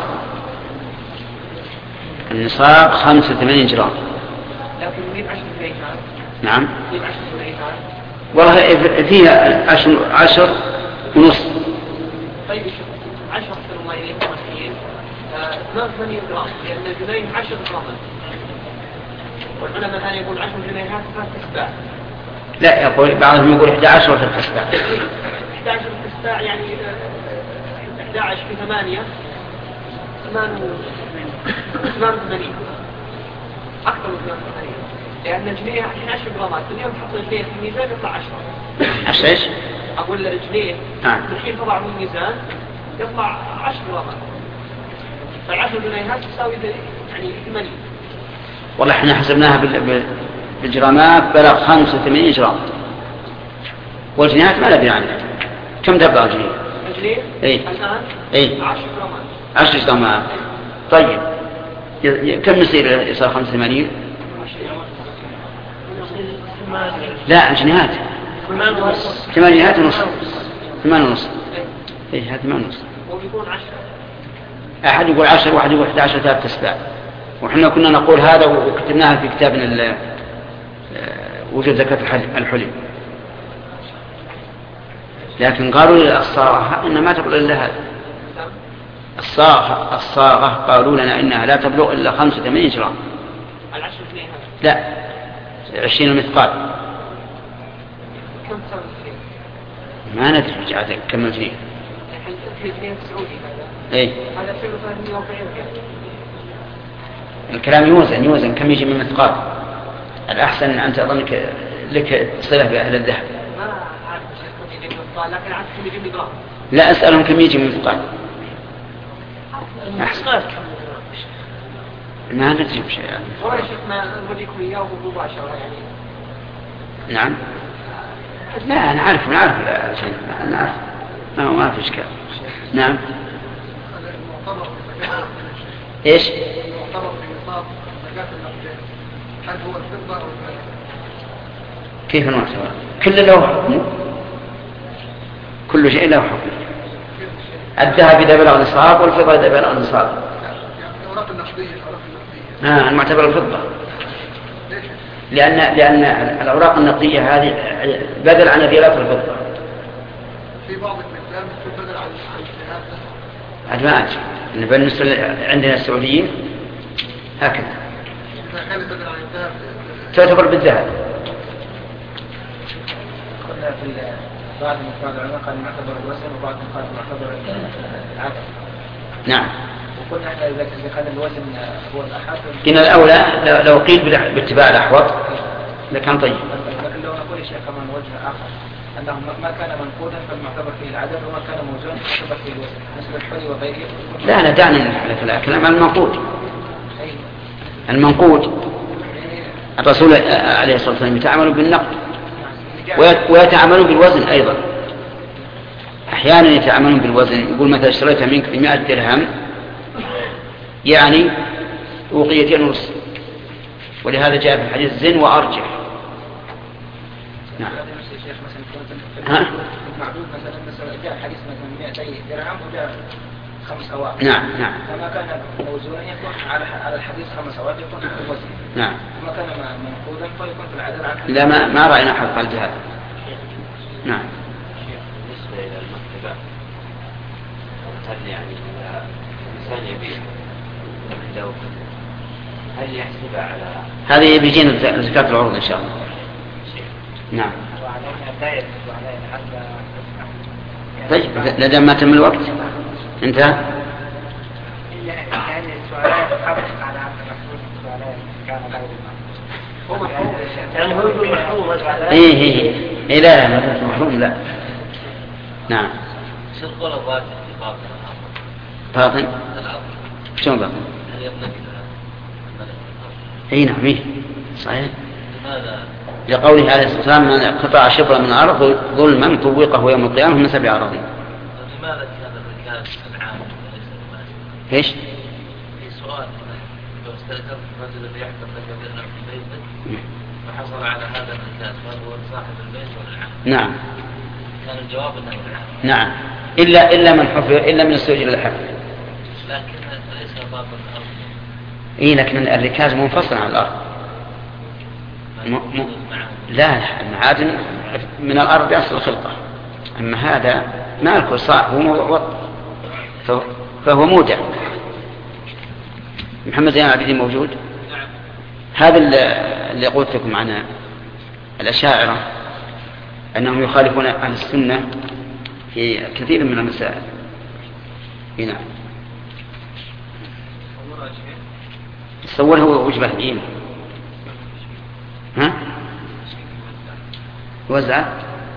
النصاب خمسة وثمانين جرام. لكن نريد عشرة الأيام. نعم. نريد عشرة الأيام. والله فيها عشر عشر ونصف. طيب شوف، عشرة أحسن الله إليكم الحين اثنان وثمانين جرام، لأن الجنين عشر جرام. والعلماء الآن يقول عشر جنيهات ثلاث أسباع. لا، يقول بعضهم يقول إحدى عشر في الأسباع. إحدى عشر في الأسباع يعني إحدى عشر في ثمانية ثمان ثمان وثمانين، أكثر من ثمان وثمانين، لأن الجنيه الحين عشر جرامات، اليوم تحط الجنيه في الميزان يطلع عشرة. عشرة إيش؟ أقول الجنيه نعم. الحين تضع في الميزان يطلع عشر جرامات، فالعشر جنيهات تساوي يعني ثمانين. والله احنا حسبناها بالجرامات بلغ خمسة وثمانين جرام، والجنيهات ما ندري عنها كم تبلغ الجنيه؟ الجنيه اي الآن اي عشر جرامات. عشر جرامات. طيب كم يصير يصير خمسة وثمانين؟ لا، الجنيهات ثمانينات ونصف، ثمان ونصف. اي هذا ثمان ونصف. وبيكون عشرة. أحد يقول عشر، واحد يقول إحدى عشر، ثلاثة أسباع. وحنا كنا نقول هذا وكتبناها في كتابنا وجود زكاة الحلي، لكن قالوا للصاغة إنها ما تبلغ إلا هذا. الصاغة الصاغة قالوا لنا إنها لا تبلغ إلا خمسة وثمانين جرام. العشر جنيه هذا. لا، عشرين مثقال. كم تساوي الجنيه؟ ما ندري جعلت كم الجنيه. في الجنيه السعودي هذا. إيه. هذا فيه ثلاثمائة وأربعين ريال. الكلام يوزن يوزن كم يجي من مثقال. الأحسن أن تظنك لك صلة بأهل الذهب. ما أعرف كم يجي من مثقال، لكن أعرف كم يجي من جرام. لا، أسألهم كم يجي من مثقال. أحسن. ما ندري بشيء يعني. والله يا شيخ ما نوريكم إياه مباشرة يعني. نعم. لا، أنا عارف أنا عارف شيء أنا عارف ما هو ما في إشكال. نعم. إيش؟ المعتبر في نصاب زكاة النقدين هل هو الفضة أو الذهب؟ كيف المعتبر؟ كل له حكمه. كل شيء له حكم. الذهب إذا بلغ نصاب والفضة إذا بلغ نصاب. الأوراق النقدية الأوراق النقدية. آه المعتبر الفضة. لأن لأن الأوراق النقدية هذه بدل عن الريالات الفضة. في بعض الإسلام بدل عن عن الذهب. ما أدري. بالنسبة عندنا السعوديين هكذا. إذا كان بدل عن الذهب تعتبر بالذهب. قلنا في بعض من بعض العلماء قال معتبر الوزن وبعض قال معتبر العدد. نعم. وقلنا احنا اذا كان الوزن هو الاحد. إن الأولى لو قيل باتباع الأحوط لكان طيب. لكن لو نقول يا شيخ كمان وجه آخر أنه ما كان منقودا فالمعتبر فيه العدد وما كان موزونا فالمعتبر فيه الوزن مثل الحلي وغيره. لا لا دعنا نحن في الكلام عن المنقود. المنقود الرسول عليه الصلاة والسلام يتعامل بالنقد ويتعامل بالوزن أيضا. أحيانا يتعاملون بالوزن، يقول مثلا اشتريت منك بمائة درهم يعني أوقيتين ونصف، ولهذا جاء في الحديث زن وأرجع. نعم. ها؟ معدود مثلا مثلا جاء حديث مثلا مئتي درهم وجاء خمس أواق. نعم نعم. فما كان موزونا يكون على على الحديث خمس أواق يكون في الوزن. نعم. وما كان منقودا فيكون في العدد عن. لا ما ما رأينا حق قال هذا. نعم. بالنسبة إلى المكتبات هل يعني الإنسان يبيع عنده هل يحسب على هذه بيجينا زكاة العروض إن شاء الله. نعم. طيب لدى ما تم الوقت انتهى. يعني السؤالات حرص على المحفوظ السؤالات كان غير يعني هو يقول محروم. ايه ايه ايه لا لا محروم لا. نعم. شو القول الراجح في باطن باطن شلون باطن؟ هل يملك اي نعم ايه صحيح. لماذا؟ لقوله عليه الصلاة والسلام من قطع شبرا من الأرض ظلما طوقه يوم القيامة من سبع أراضين. لماذا كان الركاز العام وليس المال؟ ايش؟ في سؤال لو استأجرت الرجل الذي يحكم لك بأنه في بيتك وحصل على هذا الركاز فهل هو صاحب البيت ولا العام؟ نعم. كان الجواب انه العام. نعم. إلا إلا من حفر إلا من استؤجر الحفر. لكن ليس باطن الأرض. إيه لكن الركاز منفصل عن الأرض. م... م... لا المعادن من الأرض أصل الخلقة، أما هذا ما الكل صاح هو فهو, فهو مودع. محمد زين العابدين موجود. نعم. هذا اللي قلت لكم عن الأشاعرة أنهم يخالفون أهل السنة في كثير من المسائل. نعم. تصور هو وجبة الدين. ها؟ وزع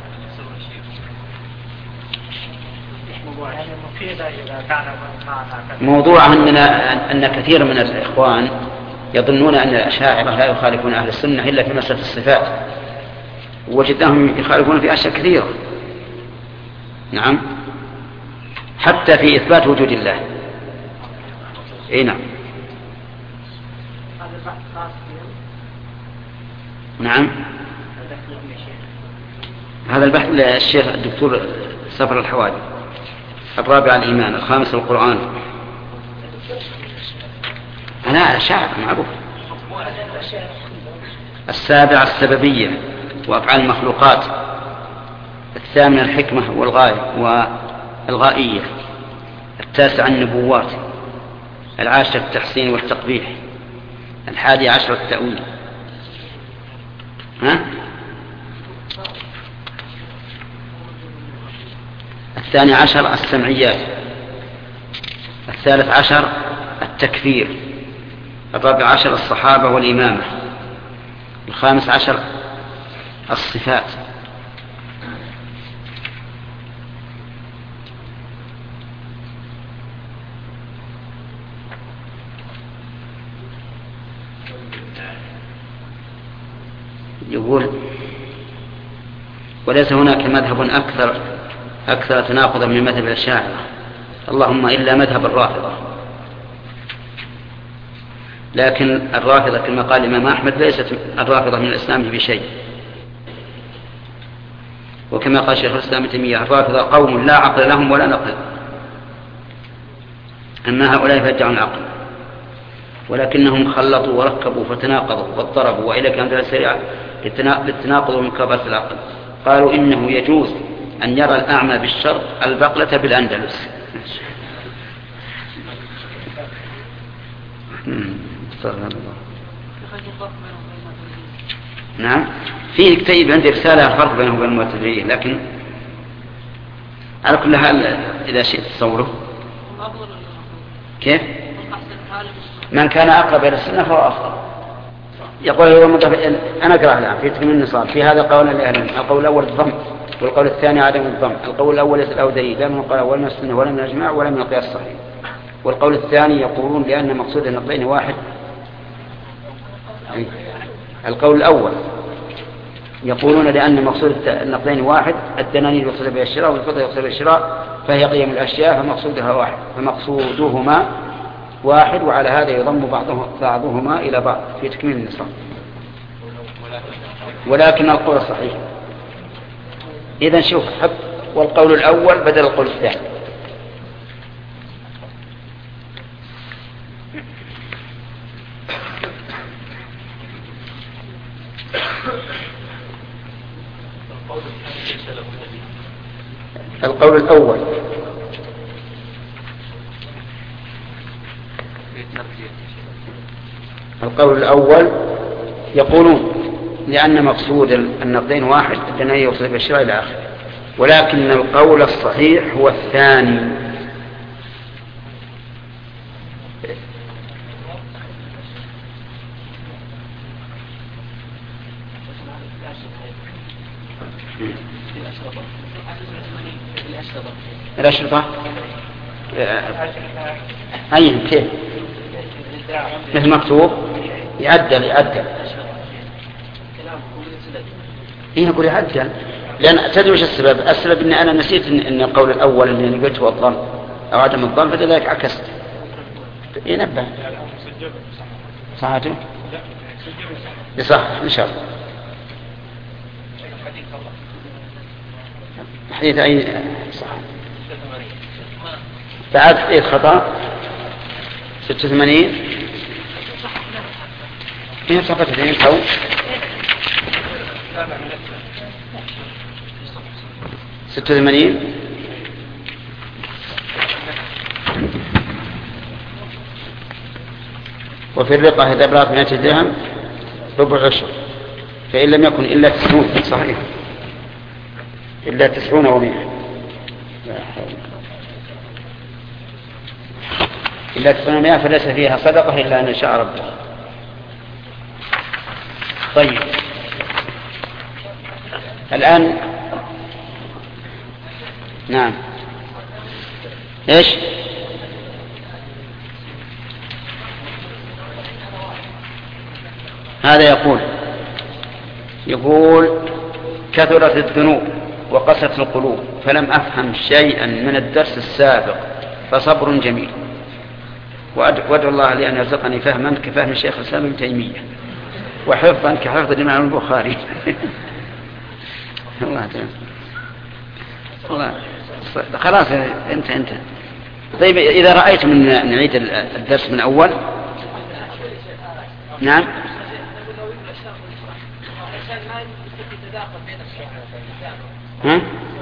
موضوع أننا أن كثير من الإخوان يظنون أن الأشاعرة لا يخالفون أهل السنة إلا في مسألة الصفات، وجدناهم يخالفون في أشياء كثيرة. نعم. حتى في إثبات وجود الله. إيه نعم. نعم. هذا البحث للشيخ الدكتور سفر الحوادي. الرابع الإيمان، الخامس القرآن. أنا شاعر معروف. السابع السببية وأفعال المخلوقات. الثامن الحكمة والغاية والغائية. التاسع النبوات. العاشر التحسين والتقبيح. الحادي عشر التأويل. ها؟ الثاني عشر السمعيات. الثالث عشر التكفير. الرابع عشر الصحابة والإمامة. الخامس عشر الصفات. يقول وليس هناك مذهب أكثر أكثر تناقضا من مذهب الأشاعرة اللهم إلا مذهب الرافضة، لكن الرافضة كما قال الإمام أحمد ليست الرافضة من الإسلام بشيء. وكما قال شيخ الإسلام ابن تيمية الرافضة قوم لا عقل لهم ولا نقل، أما هؤلاء فيدعون العقل، ولكنهم خلطوا وركبوا فتناقضوا واضطربوا، وإلى كانت السريعة للتناقض ومكابرة العقل. قالوا إنه يجوز أن يرى الأعمى بالشرق البقلة بالأندلس. نعم، في كتيب عندي رسالة فرق بينه وبين المعتزلية، لكن على كل حال إذا شئت تصوره. كيف؟ من كان أقرب إلى السنة فهو أفضل. يقول أنا أقرأ الآن في تكميل النصاب في هذا قول الأهل. القول الأول الضم، والقول الثاني عدم الضم. القول الأول ليس له دليل لا من القول ولا من السنة ولا من الإجماع ولا من القياس الصحيح. والقول الثاني يقولون لأن مقصود النقدين واحد. القول الأول يقولون لأن مقصود النقدين واحد، الدنانير يقصد بها الشراء والفضة يقصد بها الشراء، فهي قيم الأشياء فمقصودها واحد، فمقصودهما واحد، وعلى هذا يضم بعضهما إلى بعض في تكميل النصاب. ولكن القول الصحيح إذن شوف حب، والقول الأول بدل القول الثاني. القول الأول القول الأول يقولون لأن مقصود النقدين واحد، الدنيا يوصل بالشراء إلى آخره. ولكن القول الصحيح هو الثاني. الأشرطة أي كيف مثل مكتوب يعدل يعدل إيه نقول يعدل، لأن تدري وش السبب؟ السبب إن أنا نسيت إن, إن القول الأول اللي قلت هو الظن أو عدم الظن، فلذلك عكست. ينبه صحته يصح إن شاء الله. حديث أي صح بعد حديث خطأ ستة وثمانين هي صفحة اثنين أو ستة وثمانين وفي الرقة إذا بلغت مئة درهم ربع عشر، فإن لم يكن إلا تسعون صحيح إلا تسعون ومئة إلا تسعون ومئة فليس فيها صدقة إلا أن شاء ربه. طيب الآن نعم إيش هذا يقول يقول كثرت الذنوب وقست القلوب فلم أفهم شيئا من الدرس السابق فصبر جميل، وأدعو الله لأن يرزقني فهما كفهم الشيخ الإسلام ابن تيمية وحفظا كحفظ الإمام البخاري. الله تمام الله خلاص انت انت طيب إذا رأيت من نعيد الدرس من أول. نعم ها؟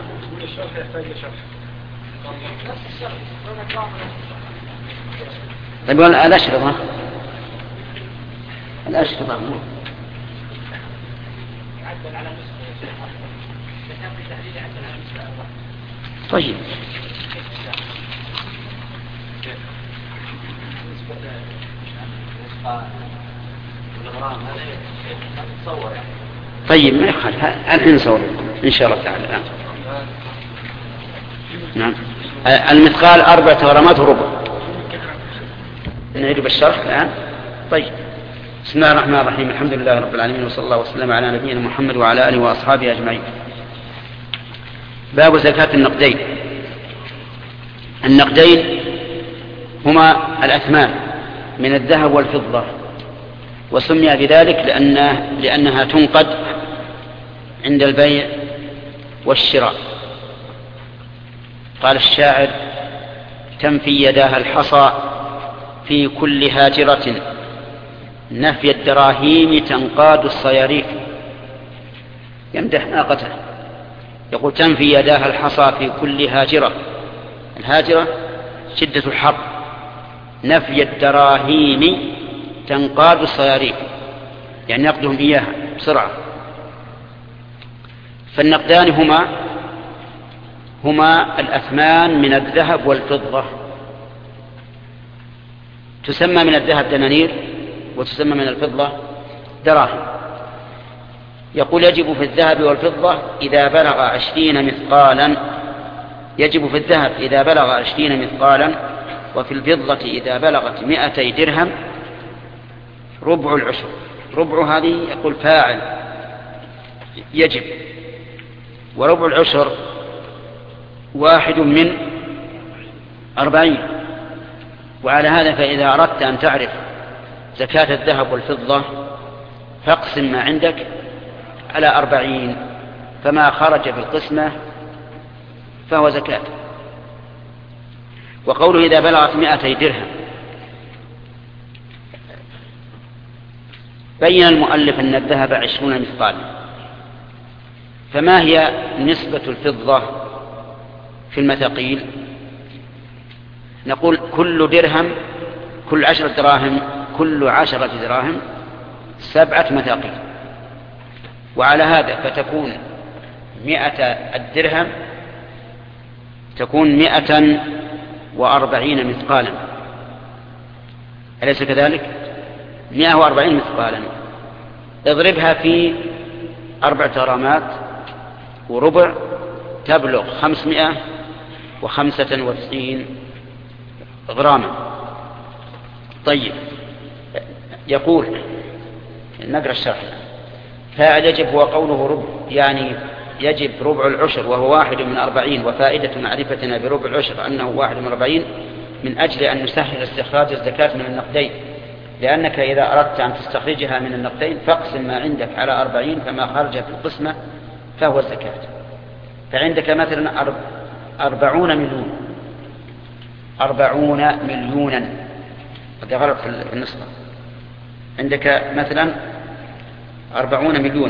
طيب الأشرطة الأشرطة طيب طيب ما يخالف الحين نصور إن شاء الله تعالى الآن. نعم المثقال أربعة غرامات وربع نعيد بالشرح الآن. طيب بسم الله الرحمن الرحيم الحمد لله رب العالمين وصلى الله وسلم على نبينا محمد وعلى آله وأصحابه أجمعين. باب زكاة النقدين. النقدين هما الأثمان من الذهب والفضة، وسمي بذلك لأنه لأنها تنقد عند البيع والشراء. قال الشاعر: تنفي يداها الحصى في كل هاجرة، نفي الدراهيم تنقاد الصياريف. يمدح ناقته، يقول: تنفي يداها الحصى في كل هاجرة. الهاجرة شدة الحر. نفي الدراهيم تنقاد الصياريف، يعني نقدهم إياها بسرعة. فالنقدان هما هما الأثمان من الذهب والفضة. تسمى من الذهب دنانير وتسمى من الفضة دراهم. يقول: يجب في الذهب والفضة إذا بلغ عشرين مثقالا، يجب في الذهب إذا بلغ عشرين مثقالا، وفي الفضة إذا بلغت مئتي درهم ربع العشر. ربع هذه يقول فاعل يجب، وربع العشر واحد من أربعين. وعلى هذا فإذا أردت أن تعرف زكاة الذهب والفضة فاقسم ما عندك على أربعين، فما خرج في القسمة فهو زكاة. وقوله إذا بلغت مئتي درهم، بين المؤلف أن الذهب عشرون مثقالا. فما هي نسبة الفضة في المثاقيل؟ نقول كل درهم، كل عشرة دراهم، كل عشرة دراهم سبعة مثاقيل. وعلى هذا فتكون مئة الدرهم تكون مئة وأربعين مثقالا، أليس كذلك؟ مئة وأربعين مثقالا. اضربها في أربعة غرامات وربع تبلغ خمسمائة وخمسة وتسعين غراما. طيب، يقول نقرأ الشرح. فاعل يجب هو قوله ربع، يعني يجب ربع العشر وهو واحد من أربعين. وفائدة معرفتنا بربع العشر أنه واحد من أربعين من أجل أن نسهل استخراج الزكاة من النقدين، لأنك إذا أردت أن تستخرجها من النقدين فاقسم ما عندك على أربعين، فما خرج في القسمة فهو الزكاة. فعندك مثلا أربعون مليون، أربعون مليونا، هذا غلط في النسبة. عندك مثلا أربعون مليون،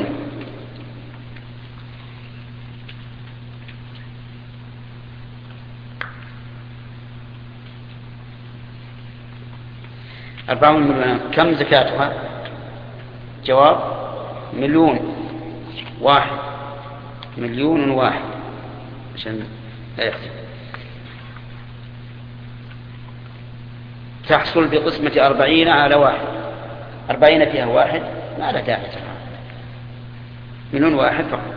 أربعون مليون، كم زكاتها؟ جواب: مليون واحد، مليون واحد، عشان لا يختلف. تحصل بقسمة أربعين على واحد، أربعين فيها واحد، ما لا داعي، مليون واحد فقط.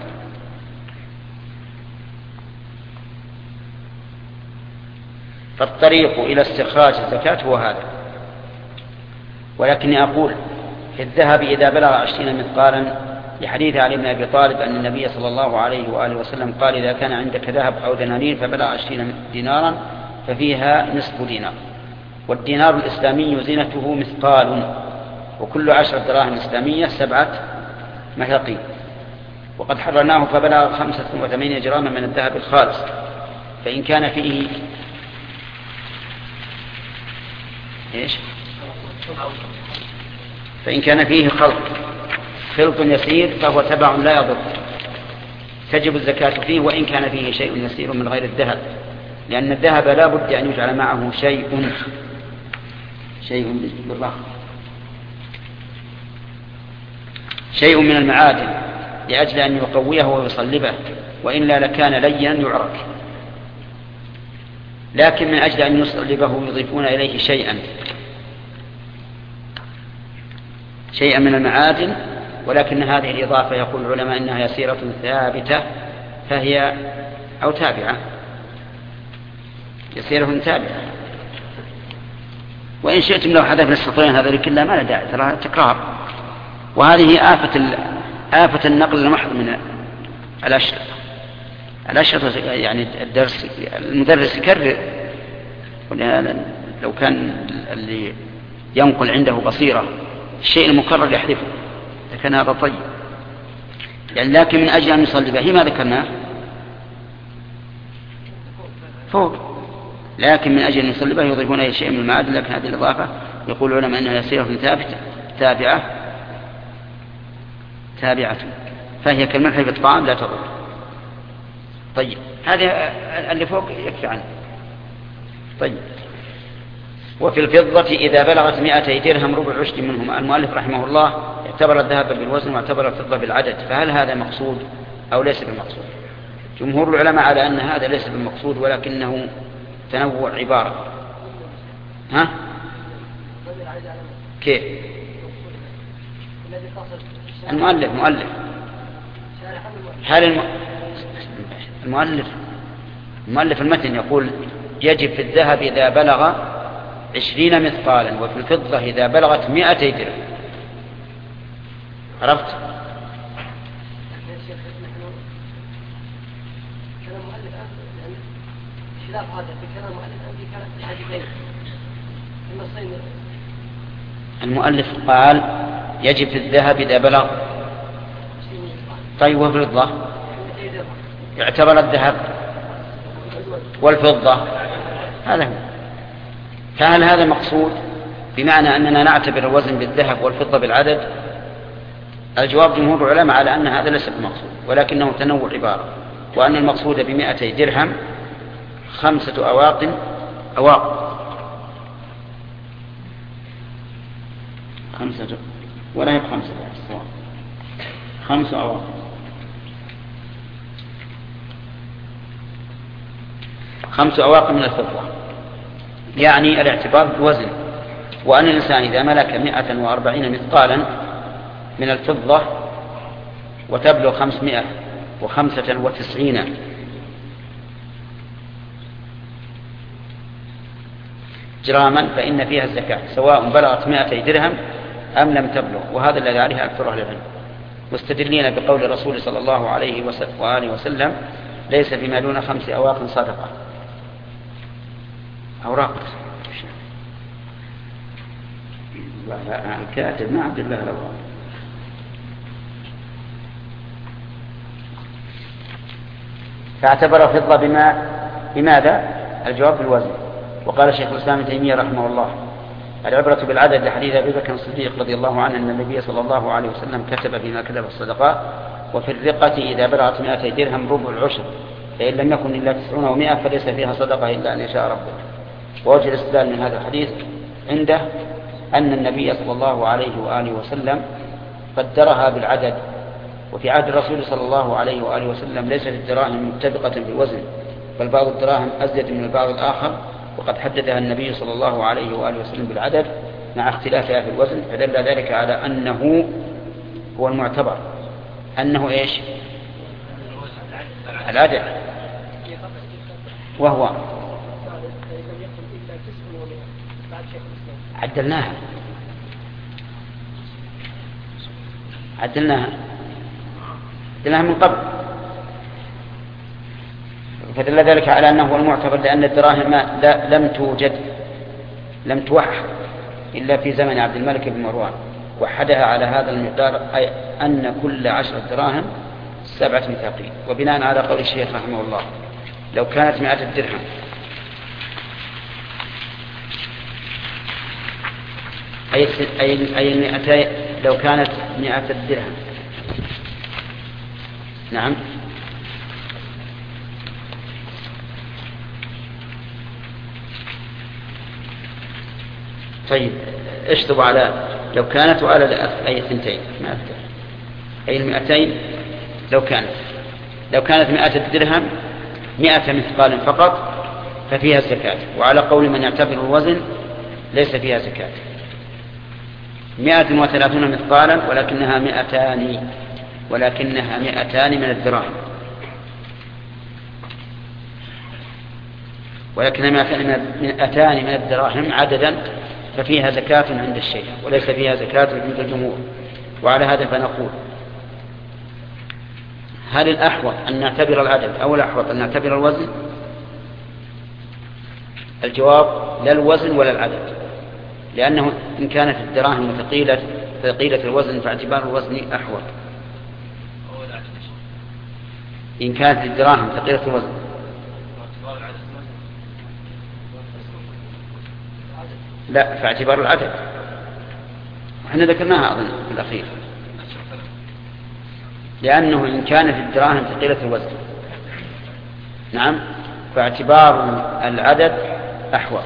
فالطريق إلى استخراج الزكاة هو هذا. ولكني أقول في الذهب إذا بلغ عشرين مثقالا لحديث علي بن أبي طالب أن النبي صلى الله عليه وآله وسلم قال: إذا كان عندك ذهب أو دنانير فبلغ عشرين دينارا ففيها نصف دينار. والدينار الإسلامي زينته مثقال، وكل عشرة دراهم إسلامية سبعة مثاقيل. وقد حررناه فبلغ خمسة وثمانين جراما من الذهب الخالص. فإن كان فيه إيش؟ فإن كان فيه خلط خلط يسير فهو تبع لا يضر، تجب الزكاة فيه وإن كان فيه شيء يسير من غير الذهب، لأن الذهب لا بد أن يجعل معه شيء شيء بالرخ شيء من المعادن لأجل أن يقويه ويصلبه، وإلا لكان لينا يعرك. لكن من أجل أن يصلبه يضيفون إليه شيئا شيئا من المعادن، ولكن هذه الإضافة يقول العلماء إنها يسيرة ثابتة فهي أو تابعة، يسيرة تابعة. وإن شئتم لو حذفنا السطرين هذا كلها ما لا داعي، ترى تكرار. وهذه آفة آفة النقل المحض من الأشرطة. الأشرطة يعني الدرس المدرس يكرر، لو كان اللي ينقل عنده بصيرة الشيء المكرر يحذفه، لكن هذا طيب يعني. لكن من أجل أن يصلي به ما ذكرناه فوق، لكن من أجل المسلبة يضيفون أي شيء من المعادن، لكن هذه الإضافة يقول العلماء أنها يسيرة تابعة تابعة فهي كالملح في الطعام لا تضر. طيب هذا اللي فوق يكفي عنه. طيب وفي الفضة إذا بلغت مئتي درهم ربع عشر منهما. المؤلف رحمه الله اعتبر الذهب بالوزن واعتبر الفضة بالعدد، فهل هذا مقصود أو ليس بالمقصود؟ جمهور العلماء على أن هذا ليس بالمقصود ولكنه تنوع عبارة. ها؟ كيف؟ المؤلف مؤلف هل الم... المؤلف المؤلف المتن يقول يجب في الذهب إذا بلغ عشرين مثقالا وفي الفضة إذا بلغت مئتي درهم. عرفت؟ المؤلف قال يجب في الذهب إذا بلغ. طيب وفي الفضة يعتبر الذهب والفضة هذا هو. فهل هذا مقصود بمعنى أننا نعتبر الوزن بالذهب والفضة بالعدد؟ الجواب جمهور العلماء على أن هذا ليس بمقصود ولكنه تنوع عبارة، وأن المقصود بمئتي درهم خمسة أواق أواق خمسة ولا هي بخمسة خمس أواق خمس أواق من الفضة، يعني الاعتبار بالوزن. وأن الإنسان إذا ملك مئة وأربعين مثقالا من الفضة وتبلغ خمسمائة وخمسة وتسعين جراما فإن فيها الزكاة سواء بلغت مئتي درهم أم لم تبلغ، وهذا الذي عليه أكثر أهل العلم، مستدلين بقول الرسول صلى الله عليه وآله وسلم ليس فيما دون خمس أواق صدقة. أوراق الكاتب ما عبد الله الأوراق. فاعتبر فضة بما بماذا؟ الجواب بالوزن. وقال شيخ الإسلام ابن تيمية رحمه الله العبرة بالعدد لحديث أبي بكر الصديق رضي الله عنه أن النبي صلى الله عليه وسلم كتب فيما كتب الصدقات وفي الرقة إذا بلغت مئتي درهم ربع العشر فإن لم يكن إلا تسعون ومئة فليس فيها صدقة إلا أن يشاء ربك. ووجه الاستدلال من هذا الحديث عنده أن النبي صلى الله عليه وآله وسلم قدرها بالعدد، وفي عهد الرسول صلى الله عليه وآله وسلم ليست الدراهم متفقة بالوزن بل بعض الدراهم أزيد من البعض الآخر، وقد حددها النبي صلى الله عليه وآله وسلم بالعدد مع اختلافها في الوزن، فدل ذلك على أنه هو المعتبر أنه إيش؟ العدد، وهو عدلناها عدلناها عدلناها من قبل، فدل ذلك على أنه هو المعتبر لأن الدراهم لم توجد لم توحد إلا في زمن عبد الملك بن مروان، وحدها على هذا المقدار أي أن كل عشرة دراهم سبعة مثاقيل. وبناء على قول الشيخ رحمه الله لو كانت مئة الدرهم أي أي أي المئتين لو كانت مئة الدرهم نعم طيب اشطب على لو كانت وعلى أي ثنتين ما أذكر أي المئتين لو كانت لو كانت مئة الدرهم مئة مثقال فقط ففيها الزكاة، وعلى قول من يعتبر الوزن ليس فيها زكاة. مئة وثلاثون مثقالا ولكنها مئتان ولكنها مئتان من الدراهم ولكنها مئتان من الدراهم عددا ففيها زكاة عند الشيخ وليس فيها زكاة عند الجمهور. وعلى هذا فنقول هل الأحوط أن نعتبر العدد أو الأحوط أن نعتبر الوزن؟ الجواب لا الوزن ولا العدد، لأنه إن كانت الدراهم ثقيلة ثقيلة الوزن فاعتبار الوزن أحوط. إن كانت الدراهم ثقيلة الوزن لا، في اعتبار العدد، احنا ذكرناها أظن في الأخير، لأنه إن كانت الدراهم ثقيلة الوزن نعم فاعتبار العدد أحوط.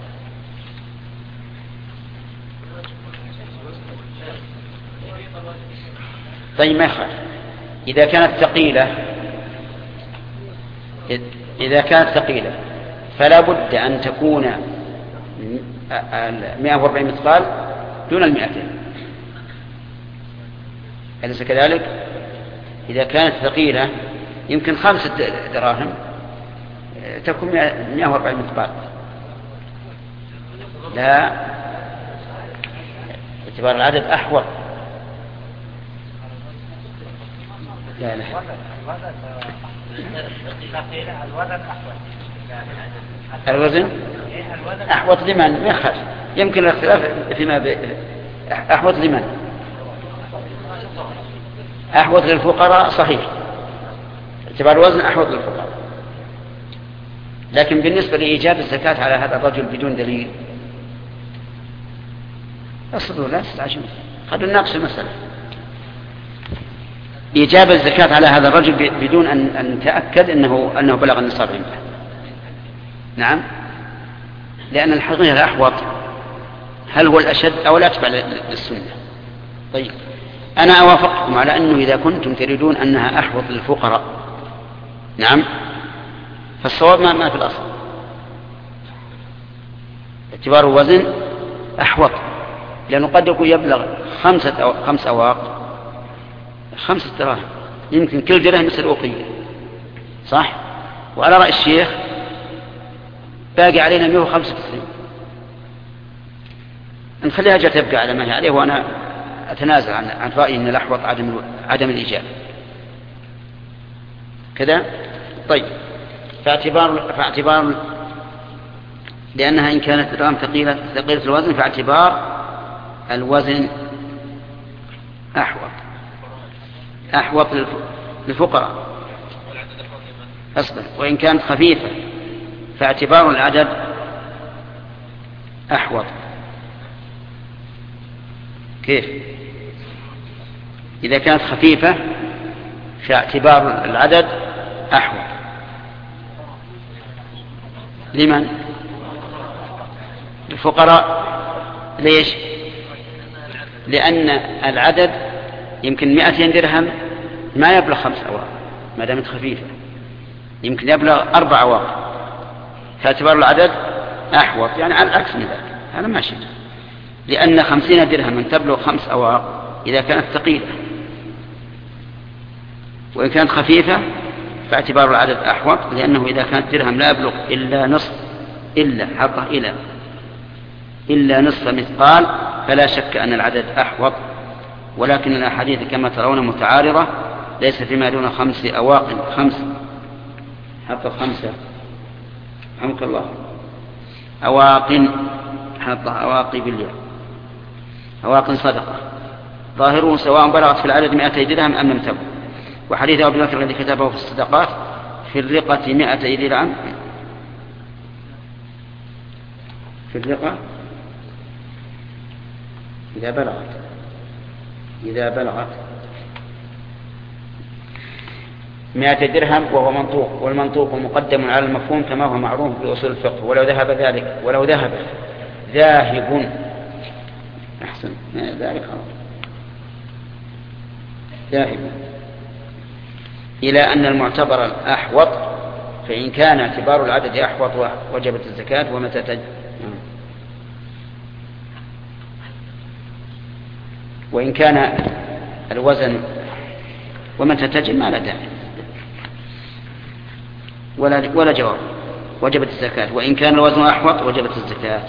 طيب ما يخالف إذا كانت ثقيلة، إذا كانت ثقيلة فلا بد أن تكون مئة وأربعين مثقال دون المئتين، أليس كذلك؟ إذا كانت ثقيلة يمكن خمسة دراهم تكون مئة وأربعين مثقال. لا، اعتبار العدد أحوط. لا لا الوزن أحوط لمن؟ ما يخالف، يمكن الاختلاف فيما ب... أحوط لمن؟ أحوط للفقراء صحيح، اعتبار الوزن أحوط للفقراء، لكن بالنسبة لإيجاب الزكاة على هذا الرجل بدون دليل أصدروا لا تستعجلوا، خلوا نناقش المسألة. إيجاب الزكاة على هذا الرجل بدون أن, أن نتأكد أنه, أنه بلغ النصاب عنده. نعم، لأن الحقيقة الأحوط هل هو الأشد أو لا تبع للسنة. طيب أنا أوافقكم على أنه إذا كنتم تريدون أنها أحوط للفقراء نعم فالصواب ما, ما في الأصل، اعتبار الوزن أحوط، لأنه قد يكون يبلغ خمسة أو خمس أواق خمسة دراهم، يمكن كل درهم مثل أوقية صح، وعلى رأي الشيخ باقي علينا مئة وخمسة وتسعين، نخليها جاء تبقى على ما هي عليه، وأنا أتنازل عن, عن رأيي أن الأحوط عدم, عدم الإجابة كذا. طيب فاعتبار, فاعتبار لأنها إن كانت دراهم ثقيلة ثقيلة الوزن فاعتبار الوزن أحوط أحوط للفقراء أصبر. وإن كانت خفيفة فاعتبار العدد أحوط. كيف؟ إذا كانت خفيفة فاعتبار العدد أحوط لمن؟ الفقراء. ليش؟ لأن العدد يمكن مئتين درهم ما يبلغ خمس أواق ما دامت خفيفة، يمكن يبلغ أربع أواق، فاعتبار العدد أحوط، يعني على العكس من ذلك هذا ماشي، لأن خمسين درهم تبلغ خمس أواق إذا كانت ثقيلة، وإن كانت خفيفة فاعتبار العدد أحوط، لأنه إذا كانت درهم لا يبلغ إلا نصف إلا حطه إلى إلا نصف مثقال فلا شك أن العدد أحوط. ولكن الأحاديث كما ترون متعارضة، ليس فيما دون خمس أواق خمس حط خمسة حمك الله أواق حط أواقي بالياء أواق صدقة ظاهره سواء بلغت في العدد مئتي درهم أم لم تبلغ. وحديث أبي بكر الذي كتبه في الصدقات في الرقة مئتي درهم في الرقة إذا بلغت إذا بلغت مئة درهم وهو منطوق، والمنطوق مقدم على المفهوم كما هو معروف بأصول الفقه. ولو ذهب ذلك ولو ذهب ذاهب أحسن ذلك ذاهب إلى أن المعتبر الأحوط، فإن كان اعتبار العدد أحوط وجبت الزكاة. ومتى تج... وإن كان الوزن ومتى تجب ما لا داعي ولا ولا جواب وجبت الزكاة. وإن كان الوزن أحوط وجبت الزكاة.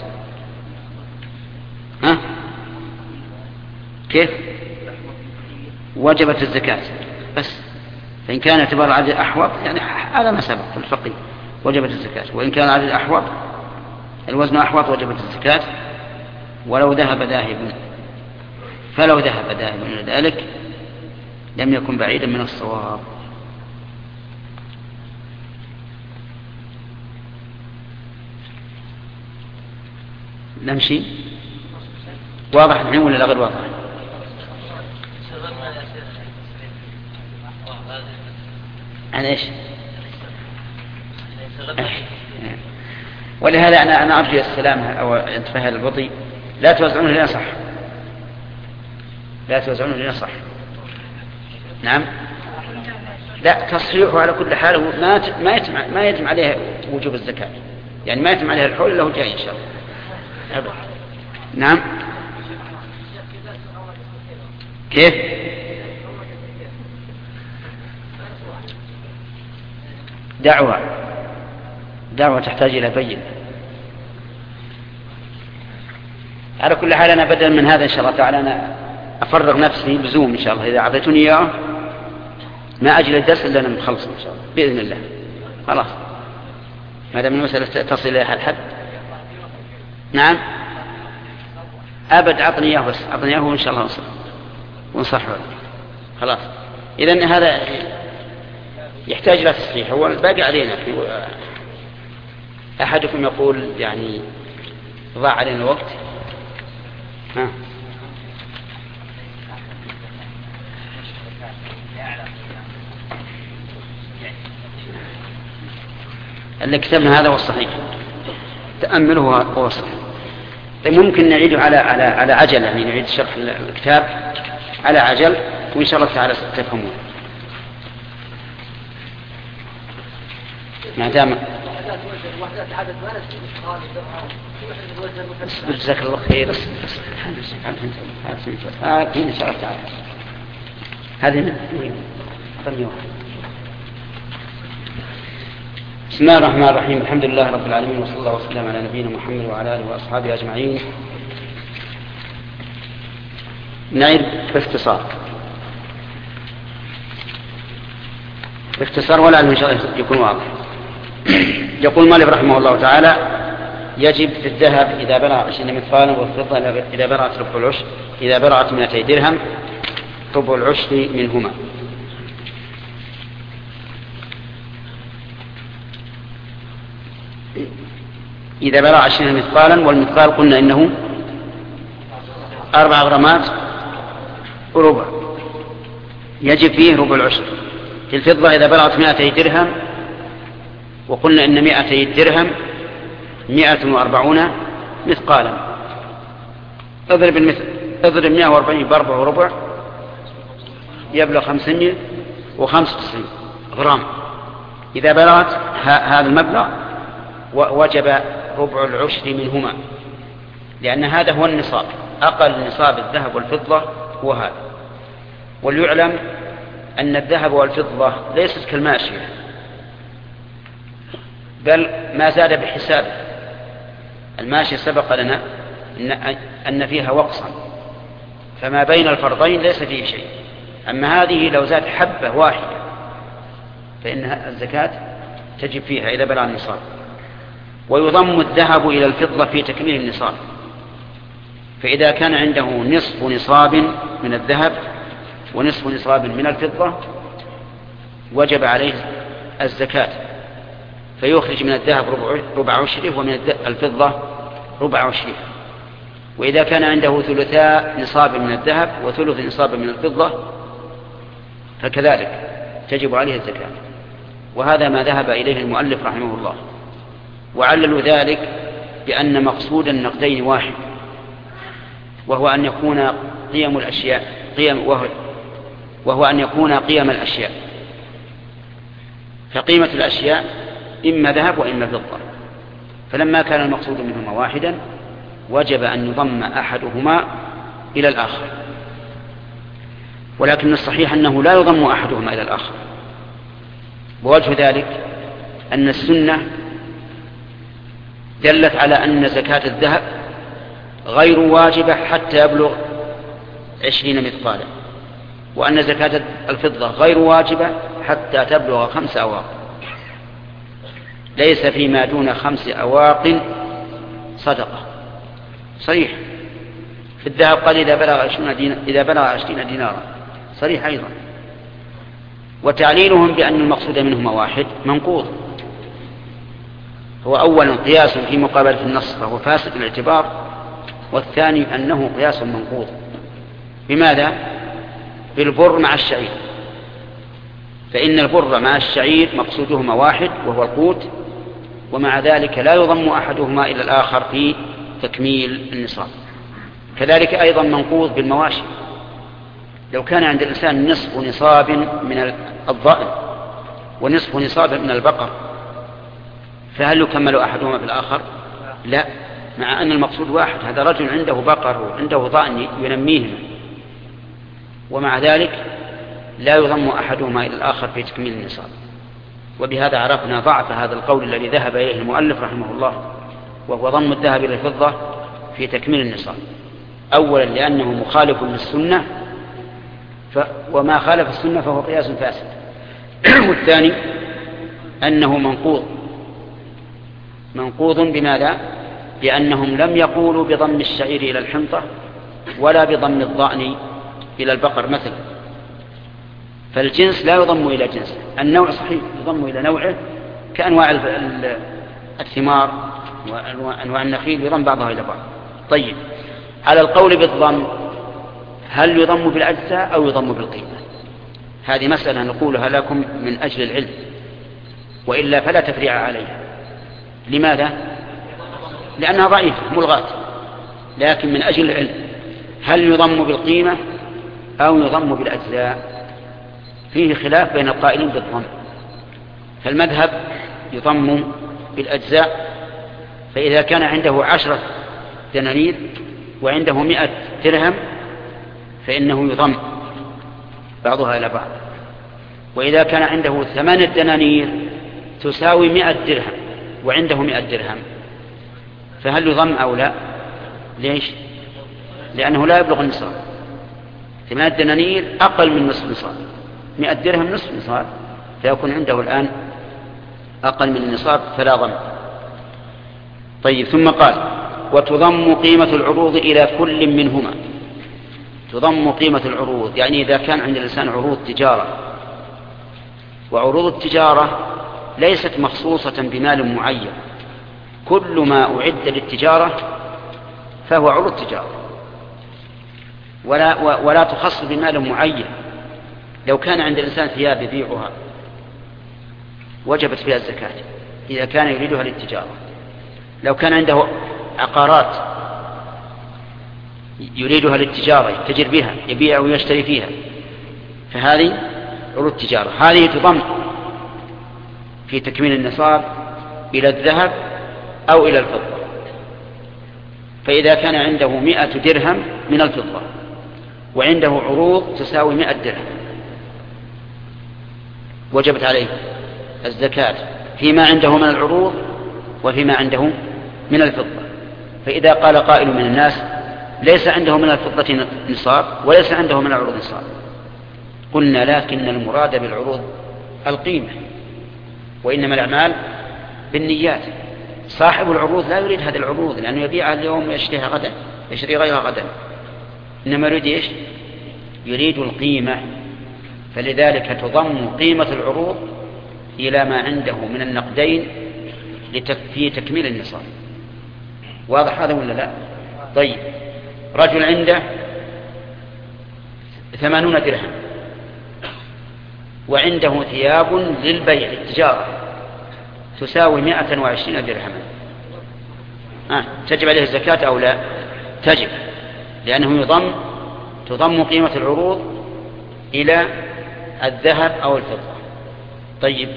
ها كيف؟ وجبت الزكاة بس. فإن كان اعتبار العدد أحوط يعني على ما سبق في الفقه وجبت الزكاة. وإن كان العدد أحوط الوزن أحوط وجبت الزكاة. ولو ذهب ذاهب فلو ذهب ذاهب من ذلك لم يكن بعيدا من الصواب. نمشي واضح الحين ولا لا غير واضح؟ عن ايش؟ ولهذا انا انا ارجو السلامه او انتباه البطيء، لا توزعونه لنا صح، لا توزعونه لنا صح. نعم، لا تصحيحه على كل حال ما ما يتم ما يتم عليه وجوب الزكاه، يعني ما يتم عليه الحول الا هو جاي ان شاء الله. أبدا. نعم. كيف؟ دعوة دعوة تحتاج إلى بين. على كل حال أنا بدل من هذا إن شاء الله تعالى أنا أفرغ نفسي بزوم إن شاء الله، إذا أعطيتني إياه ما أجل الدرس إلا أنا مخلص إن شاء الله بإذن الله. خلاص ما دام المسألة تصل إلى الحد. نعم أبد أعطني إياه، بس أعطني إياه وإن شاء الله نصح ونصحه. خلاص إذن هذا يحتاج إلى تصحيح، هو الباقي علينا. أحدكم يقول يعني ضاع علينا الوقت. ها اللي كتبنا هذا هو الصحيح، تأمله هو الصحيح. طيب ممكن نعيده على على على عجل، يعني نعيد شرح الكتاب على عجل وإن شاء الله تعالى تفهمون. ما دام جزاك الله خير. هذه إن شاء الله تعالى هذه من بسم الله الرحمن الرحيم. الحمد لله رب العالمين، وصلى الله وسلم على نبينا محمد وعلى آله وأصحابه أجمعين. نعيد باختصار باختصار ولا إن شاء الله يكون واضح. يقول مالك رحمه الله تعالى: يجب في الذهب إذا بلغ عشرين مثقالا، والفضة إذا بلغت ربع العشر إذا بلغت مئتي درهم ربع العشر منهما. إذا بلغ عشرين مثقالا، والمثقال قلنا إنه أربع غرامات وربع، يجب فيه ربع العشر. في الفضة إذا بلغت مئتي درهم، وقلنا إن مئتي درهم مئة وأربعون مثقالا. اضرب المثل اضرب مئة وأربعين بأربع وربع يبلغ خمسمائة وخمسة وتسعين غرام. إذا بلغت هذا المبلغ وجب ربع العشر منهما، لأن هذا هو النصاب، أقل نصاب الذهب والفضة هو هذا. وليعلم أن الذهب والفضة ليست كالماشية، بل ما زاد بحسابه. الماشية سبق لنا أن فيها وقصا، فما بين الفرضين ليس فيه شيء. أما هذه لو زاد حبة واحدة فإن الزكاة تجب فيها إذا بلغ النصاب. ويضم الذهب إلى الفضة في تكميل النصاب، فإذا كان عنده نصف نصاب من الذهب ونصف نصاب من الفضة وجب عليه الزكاة، فيخرج من الذهب ربع عشره ومن الفضة ربع عشره. وإذا كان عنده ثلثاء نصاب من الذهب وثلث نصاب من الفضة فكذلك تجب عليه الزكاة. وهذا ما ذهب إليه المؤلف رحمه الله، وعللوا ذلك بأن مقصود النقدين واحد، وهو أن يكون قيم الأشياء قيم وهو, وهو أن يكون قيم الأشياء، فقيمة الأشياء إما ذهب وإما فضة. فلما كان المقصود منهما واحدا وجب أن يضم أحدهما إلى الآخر. ولكن الصحيح أنه لا يضم أحدهما إلى الآخر، ووجه ذلك أن السنة دلت على أن زكاة الذهب غير واجبة حتى يبلغ عشرين مثقالا، وأن زكاة الفضة غير واجبة حتى تبلغ خمس أواق. ليس فيما دون خمس أواق صدقة. صريح. في الذهب قال إذا بلغ عشرين دينار إذا بلغ عشرين دينارا، صريح أيضا. وتعليلهم بأن المقصود منهما واحد منقوض. هو أولا قياس في مقابلة النص فهو فاسد الاعتبار، والثاني أنه قياس منقوض. بماذا؟ بالبر مع الشعير، فإن البر مع الشعير مقصودهما واحد وهو القوت، ومع ذلك لا يضم أحدهما إلى الآخر في تكميل النصاب. كذلك أيضا منقوض بالمواشي، لو كان عند الإنسان نصف نصاب من الضأن ونصف نصاب من البقر، فهل يكمل أحدهما بالآخر؟ لا، مع أن المقصود واحد. هذا رجل عنده بقر وعنده ضأن ينميهما، ومع ذلك لا يضم أحدهما إلى الآخر في تكميل النصاب. وبهذا عرفنا ضعف هذا القول الذي ذهب إليه المؤلف رحمه الله، وهو ضم الذهب إلى الفضة في تكميل النصاب. أولا لأنه مخالف للسنة، ف... وما خالف السنة فهو قياس فاسد. والثاني أنه منقوض. منقوض بماذا؟ بأنهم لم يقولوا بضم الشعير إلى الحنطة ولا بضم الضأن إلى البقر مثلا، فالجنس لا يضم إلى جنس. النوع صحيح يضم إلى نوعه كأنواع الثمار وأنواع النخيل يضم بعضها إلى بعض. طيب، على القول بالضم هل يضم بالأجزاء أو يضم بالقيمة؟ هذه مسألة نقولها لكم من أجل العلم، وإلا فلا تفريع عليها. لماذا؟ لأنها ضعيفة ملغاة، لكن من أجل العلم هل يضم بالقيمة أو يضم بالأجزاء؟ فيه خلاف بين القائلين بالضم. فالمذهب يضم بالأجزاء، فإذا كان عنده عشرة دنانير وعنده مئة درهم فإنه يضم بعضها إلى بعض. وإذا كان عنده ثمانية دنانير تساوي مئة درهم وعنده مئة درهم فهل يضم أو لا؟ ليش؟ لأنه لا يبلغ النصاب. ثمانية دنانير أقل من نصف نصاب، مئة درهم نصف نصاب، فيكون عنده الآن أقل من النصاب فلا ضم. طيب، ثم قال وتضم قيمة العروض إلى كل منهما. تضم قيمة العروض يعني إذا كان عند الإنسان عروض تجارة، وعروض التجارة ليست مخصوصة بمال معين، كل ما أعد للتجارة فهو عروض تجارة، ولا, ولا تخص بمال معين. لو كان عند الإنسان ثياب يبيعها وجبت فيها الزكاة إذا كان يريدها للتجارة. لو كان عنده عقارات يريدها للتجارة يتجر بها يبيع ويشتري فيها فهذه عروض تجارة، هذه تضم في تكميل النصاب إلى الذهب أو إلى الفضة. فإذا كان عنده مئة درهم من الفضة وعنده عروض تساوي مئة درهم وجبت عليه الزكاة فيما عنده من العروض وفيما عنده من الفضة. فإذا قال قائل من الناس ليس عنده من الفضة نصاب وليس عنده من العروض نصاب، قلنا لكن المراد بالعروض القيمة، وإنما الأعمال بالنيات. صاحب العروض لا يريد هذه العروض لأنه يبيعها اليوم ويشتريها غدا، يشتري غيرها غدا، إنما يريد إيش؟ يريد القيمة. فلذلك تضم قيمة العروض إلى ما عنده من النقدين في تكميل النصاب. واضح هذا ولا لا؟ طيب، رجل عنده ثمانون درهم وعنده ثياب للبيع للتجارة تساوي مئة وعشرين درهما، آه. تجب عليه الزكاة أو لا؟ تجب، لأنه يضم تضم قيمة العروض إلى الذهب أو الفضة. طيب،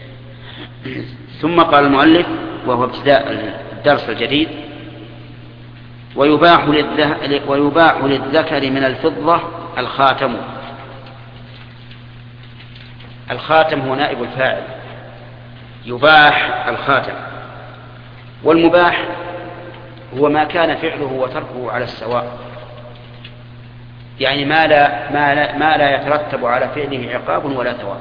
ثم قال المؤلف وهو ابتداء الدرس الجديد ويباح, ويباح للذكر من الفضة الخاتم. الخاتم هو نائب الفاعل، يباح الخاتم. والمباح هو ما كان فعله وتركه على السواء، يعني ما لا, ما لا, ما لا يترتب على فعله عقاب ولا ثواب.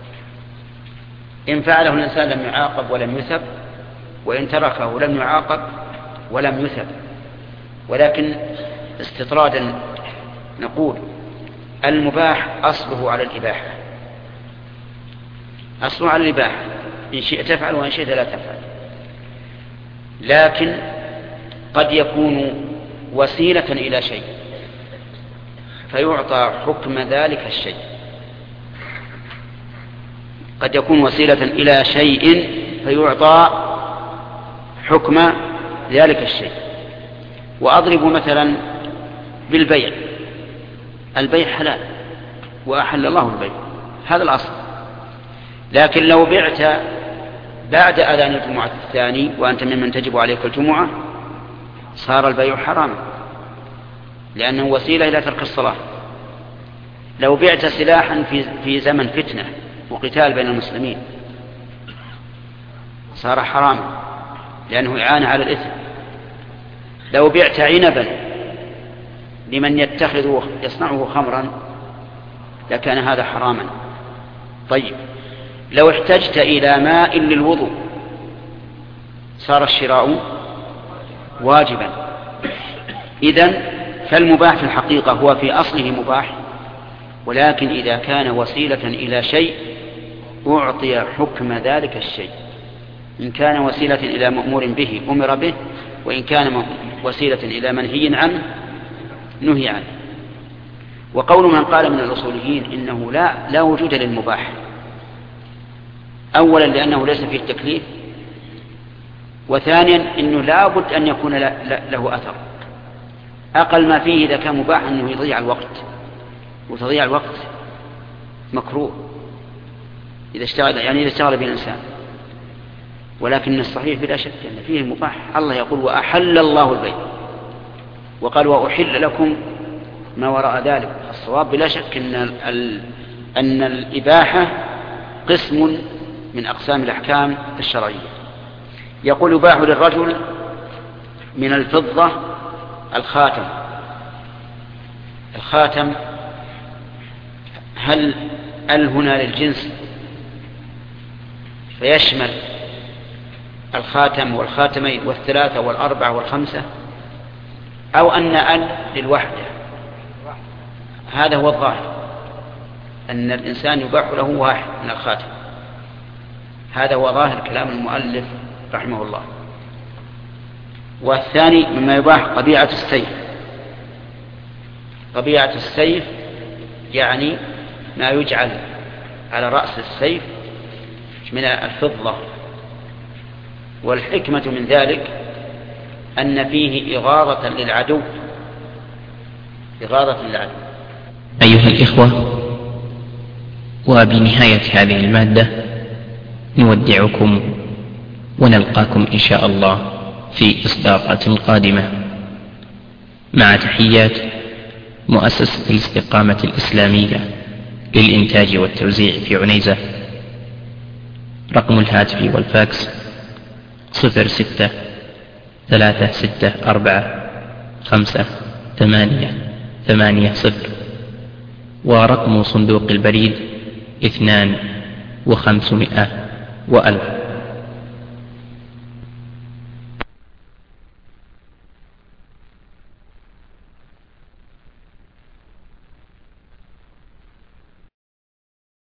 إن فعله الإنسان لم يعاقب ولم يثب، وإن تركه لم يعاقب ولم يثب. ولكن استطرادا نقول المباح أصله على الإباحة، أصله على الإباحة، إن شئت تفعل وإن شئت لا تفعل. لكن قد يكون وسيلة إلى شيء فيعطى حكم ذلك الشيء، قد يكون وسيلة إلى شيء فيعطى حكم ذلك الشيء. وأضرب مثلا بالبيع، البيع حلال وأحل الله البيع، هذا الأصل. لكن لو بعت بعد أذان الجمعة الثاني وأنت ممن تجب عليك الجمعة صار البيع حراما لأنه وسيلة إلى ترك الصلاة. لو بعت سلاحا في في زمن فتنة وقتال بين المسلمين صار حراما لأنه إعانة على الإثم. لو بعت عنبا لمن يتخذ يصنعه خمرا لكان هذا حراما. طيب لو احتجت إلى ماء للوضوء صار الشراء واجبا. إذن فالمباح في الحقيقة هو في أصله مباح، ولكن إذا كان وسيلة إلى شيء أعطي حكم ذلك الشيء، إن كان وسيلة إلى مأمور به أمر به، وإن كان وسيلة إلى منهي عنه نهي عنه. وقول من قال من الأصوليين إنه لا, لا وجود للمباح، أولا لأنه ليس فيه التكليف، وثانيا إنه لا بد أن يكون له أثر. أقل ما فيه إذا كان مباح أنه يضيع الوقت، وتضيع الوقت مكروه إذا اشتغل يعني إذا اشتغل به الإنسان. ولكن الصحيح بلا شك أن فيه المباح. الله يقول وأحل الله البيع، وقال وأحل لكم ما وراء ذلك. الصواب بلا شك أن, أن الإباحة قسم من أقسام الأحكام الشرعية. يقول يباح للرجل من الفضة الخاتم. الخاتم هل ال هنا للجنس فيشمل الخاتم والخاتمين والثلاثة والأربعة والخمسة، أو أن ال للوحدة؟ هذا هو الظاهر، أن الإنسان يباح له واحد من الخاتم. هذا هو ظاهر كلام المؤلف رحمه الله. والثاني مما يباح طبيعة السيف. طبيعة السيف يعني ما يجعل على رأس السيف من الفضة. والحكمة من ذلك أن فيه إغاظة للعدو، إغاظة للعدو. أيها الإخوة، وبنهاية هذه المادة نودعكم ونلقاكم إن شاء الله في إصدارات قادمة، مع تحيات مؤسسة الاستقامة الإسلامية للإنتاج والتوزيع في عنيزة. رقم الهاتف والفاكس صفر ستة ثلاثة ستة أربعة خمسة ثمانية ثمانية صفر، ورقم صندوق البريد اثنان وخمسمائة وألف.